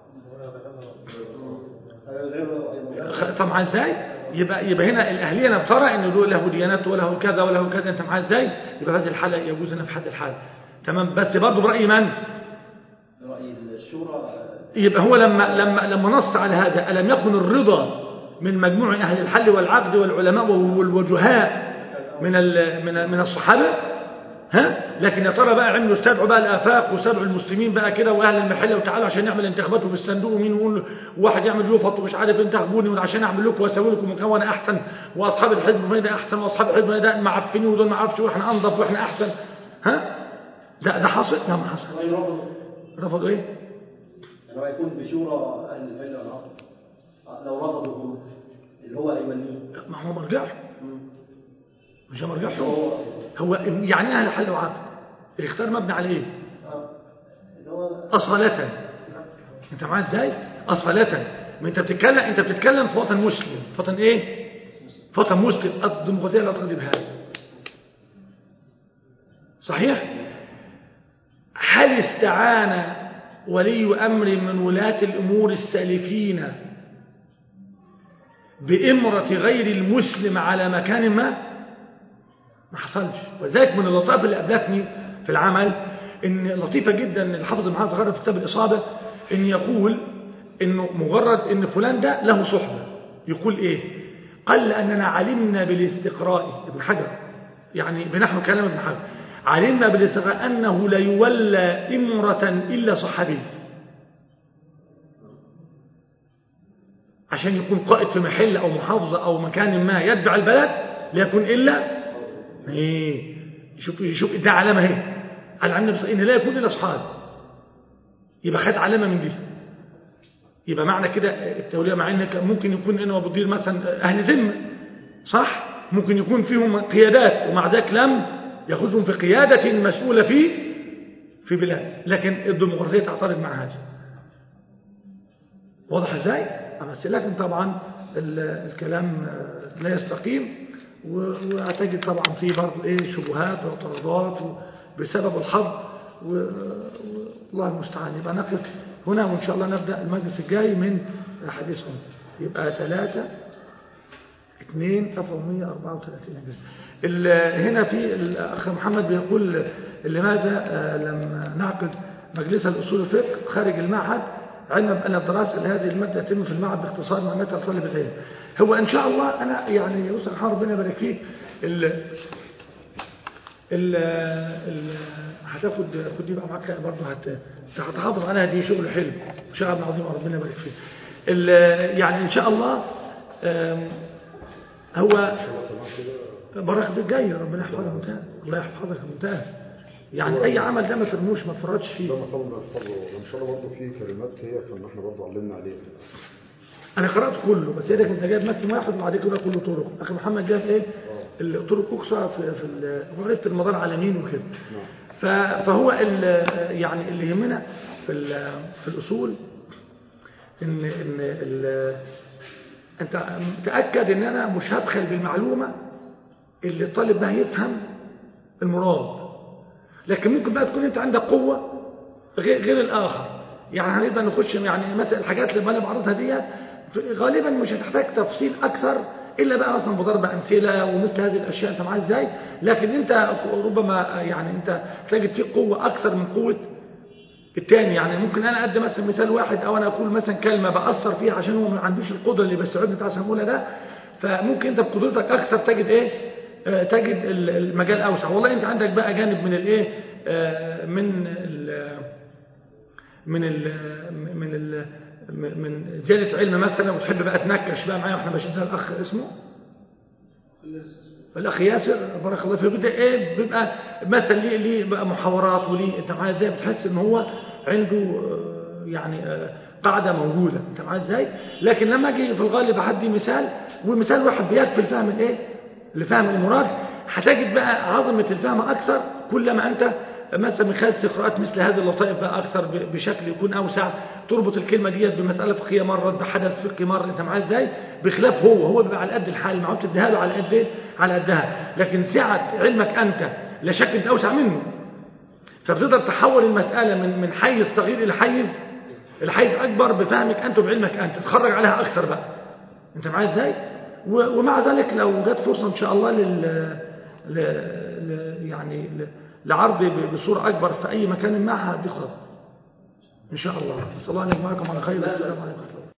طبعا ازاي يبقى يبقى هنا الاهليه انا بترى انه له ديانات وله كذا وله كذا انت معاه ازاي يبقى هذه الحاله يجوز لنا في حد الحال تمام بس برضه براي من راي الشورى يبقى هو لما لما لما نص على هذا الم يكن الرضا من مجموع اهل الحل والعقد والعلماء والوجهاء من من من الصحابه ها لكن يا ترى بقى عملوا استدعوا بقى الافاق واستدعوا المسلمين بقى كده واهل المحله وتعالوا عشان نعمل انتخابات في الصندوق ومين يقول واحد يعمل يفط ومش عارف انتخبوني عشان اعمل لكم واسوي لكم مكون احسن واصحاب الحزب ده احسن واصحاب الحزب ده معفنين ودول ما عرفش واحنا انظف واحنا احسن ها ده ده حصل لا ما حصل رفضوا ايه انه يكون بشورى اهل الفن والعقل لو رفضوا اللي هو ايمانيين ما هو مرجع مش مرجع هو هو يعني اهل الحل والعقد الاختيار مبني على ايه اصالة انت معاه ازاي اصالة ما انت بتتكلم انت بتتكلم في وطن مسلم وطن ايه وطن مسلم الديمقراطيه لا تقضي بهذا صحيح هل استعان ولي امر من ولاة الامور السالفين بامرة غير المسلم على مكان ما ما حصلش وذلك من اللطائف اللي قابلتني في العمل ان لطيفه جدا الحافظ معاذ غرب في كتاب الاصابه ان يقول انه مجرد ان فلان ده له صحبه يقول ايه قال اننا علمنا بالاستقراء ابن حجر يعني بنحو كلام ابن حجر علمنا بالاستقراء انه لا يولى امره الا صحابي عشان يكون قائد في محل او محافظه او مكان ما يتبع البلد لا يكون الا ايه شوف شوف ده علامه اهي على علمنا ان لا يكون الا اصحاب يبقى خد علامه من دي يبقى معنى كده التوليه مع انك ممكن يكون انه مدير مثلا اهل ذمه صح ممكن يكون فيهم قيادات ومع ذلك لم ياخذهم في قياده مسؤوله في في بلاد لكن الديمقراطيه تعترض مع هذا واضح ازاي بس لكن طبعا الكلام لا يستقيم واعتقد طبعا في برضه ايه شبهات واعتراضات بسبب الحظ والله المستعان يبقى نقف هنا وان شاء الله نبدا المجلس الجاي من حديثهم يبقى ثلاثة اثنين أربعمائة وأربعة وثلاثين هنا في الاخ محمد بيقول لماذا لم نعقد مجلس الاصول الفقه خارج المعهد علما بان الدراسه لهذه الماده يتم في المعهد باختصار مع متى طالب العلم هو ان شاء الله انا يعني يوسف حار ربنا يبارك فيك ال ال ال هتاخد خد دي بقى معاك برضه هت هتحافظ عليها دي شغل حلو شغل عظيم ربنا يبارك فيك يعني ان شاء الله هو بركه الجاي ربنا يحفظك ممتاز الله يحفظك ممتاز يعني اي عمل ده ما ترموش ما تفرطش فيه ده مقام بنحفظه وان شاء الله برضه في كلمات هي كنا احنا برضه علمنا عليها انا قرات كله بس يدك انت جايب متن واحد وبعد كده كله طرق اخي محمد جاب ايه الطرق اقصى في في وعرفت المدار على مين وكده فهو يعني اللي يهمنا في في الاصول ان ان انت تاكد ان انا مش هبخل بالمعلومه اللي الطالب ده يفهم المراد لكن ممكن بقى تكون انت عندك قوه غير غير الاخر يعني هنبدأ نخش يعني مثلا الحاجات اللي انا بعرضها دي غالبا مش هتحتاج تفصيل اكثر الا بقى مثلا بضرب امثله ومثل هذه الاشياء انت معايا ازاي. لكن انت ربما يعني انت تجد فيه قوه اكثر من قوه الثاني. يعني ممكن انا ادي مثلا مثال واحد او انا اقول مثلا كلمه باثر فيها عشان هو ما عندوش القدره اللي بيستوعبني بتاع سموله ده، فممكن انت بقدرتك اكثر تجد ايه آه تجد المجال اوسع. والله انت عندك بقى جانب من الايه آه من ال من ال من ال من زياده علم مثلا، وتحب بقى تنكش بقى معايا واحنا ماشيين. الاخ اسمه الاخ ياسر بارك الله فيه، بدا ايه بيبقى مثلا ليه ليه بقى محاورات وليه انت معايا ازاي، بتحس ان هو عنده يعني قاعده موجوده انت معايا ازاي. لكن لما اجي في الغالب احدي مثال ومثال واحد بيكفي الفهم الايه لفهم المراد، هتجد بقى عظمه الفهم اكثر كلما انت مثلا من خلال استقراءات مثل هذه اللطائف بقى اكثر بشكل يكون اوسع، تربط الكلمه ديت بمساله فقهيه مره بحدث فقهي مره انت معايا ازاي، بخلاف هو هو بيبقى على قد الحال معاه تديها له على قد على قدها. لكن سعه علمك انت لا شك انت اوسع منه، فبتقدر تحول المساله من من حيز صغير الى حيز الحيز اكبر بفهمك انت وبعلمك انت، تتخرج عليها اكثر بقى انت معايا ازاي. ومع ذلك لو جت فرصه ان شاء الله لل يعني ل... لعرض بصورة أكبر في أي مكان معها دي خطوة إن شاء الله. صلى الله عليه وسلم على خير. السلام عليكم.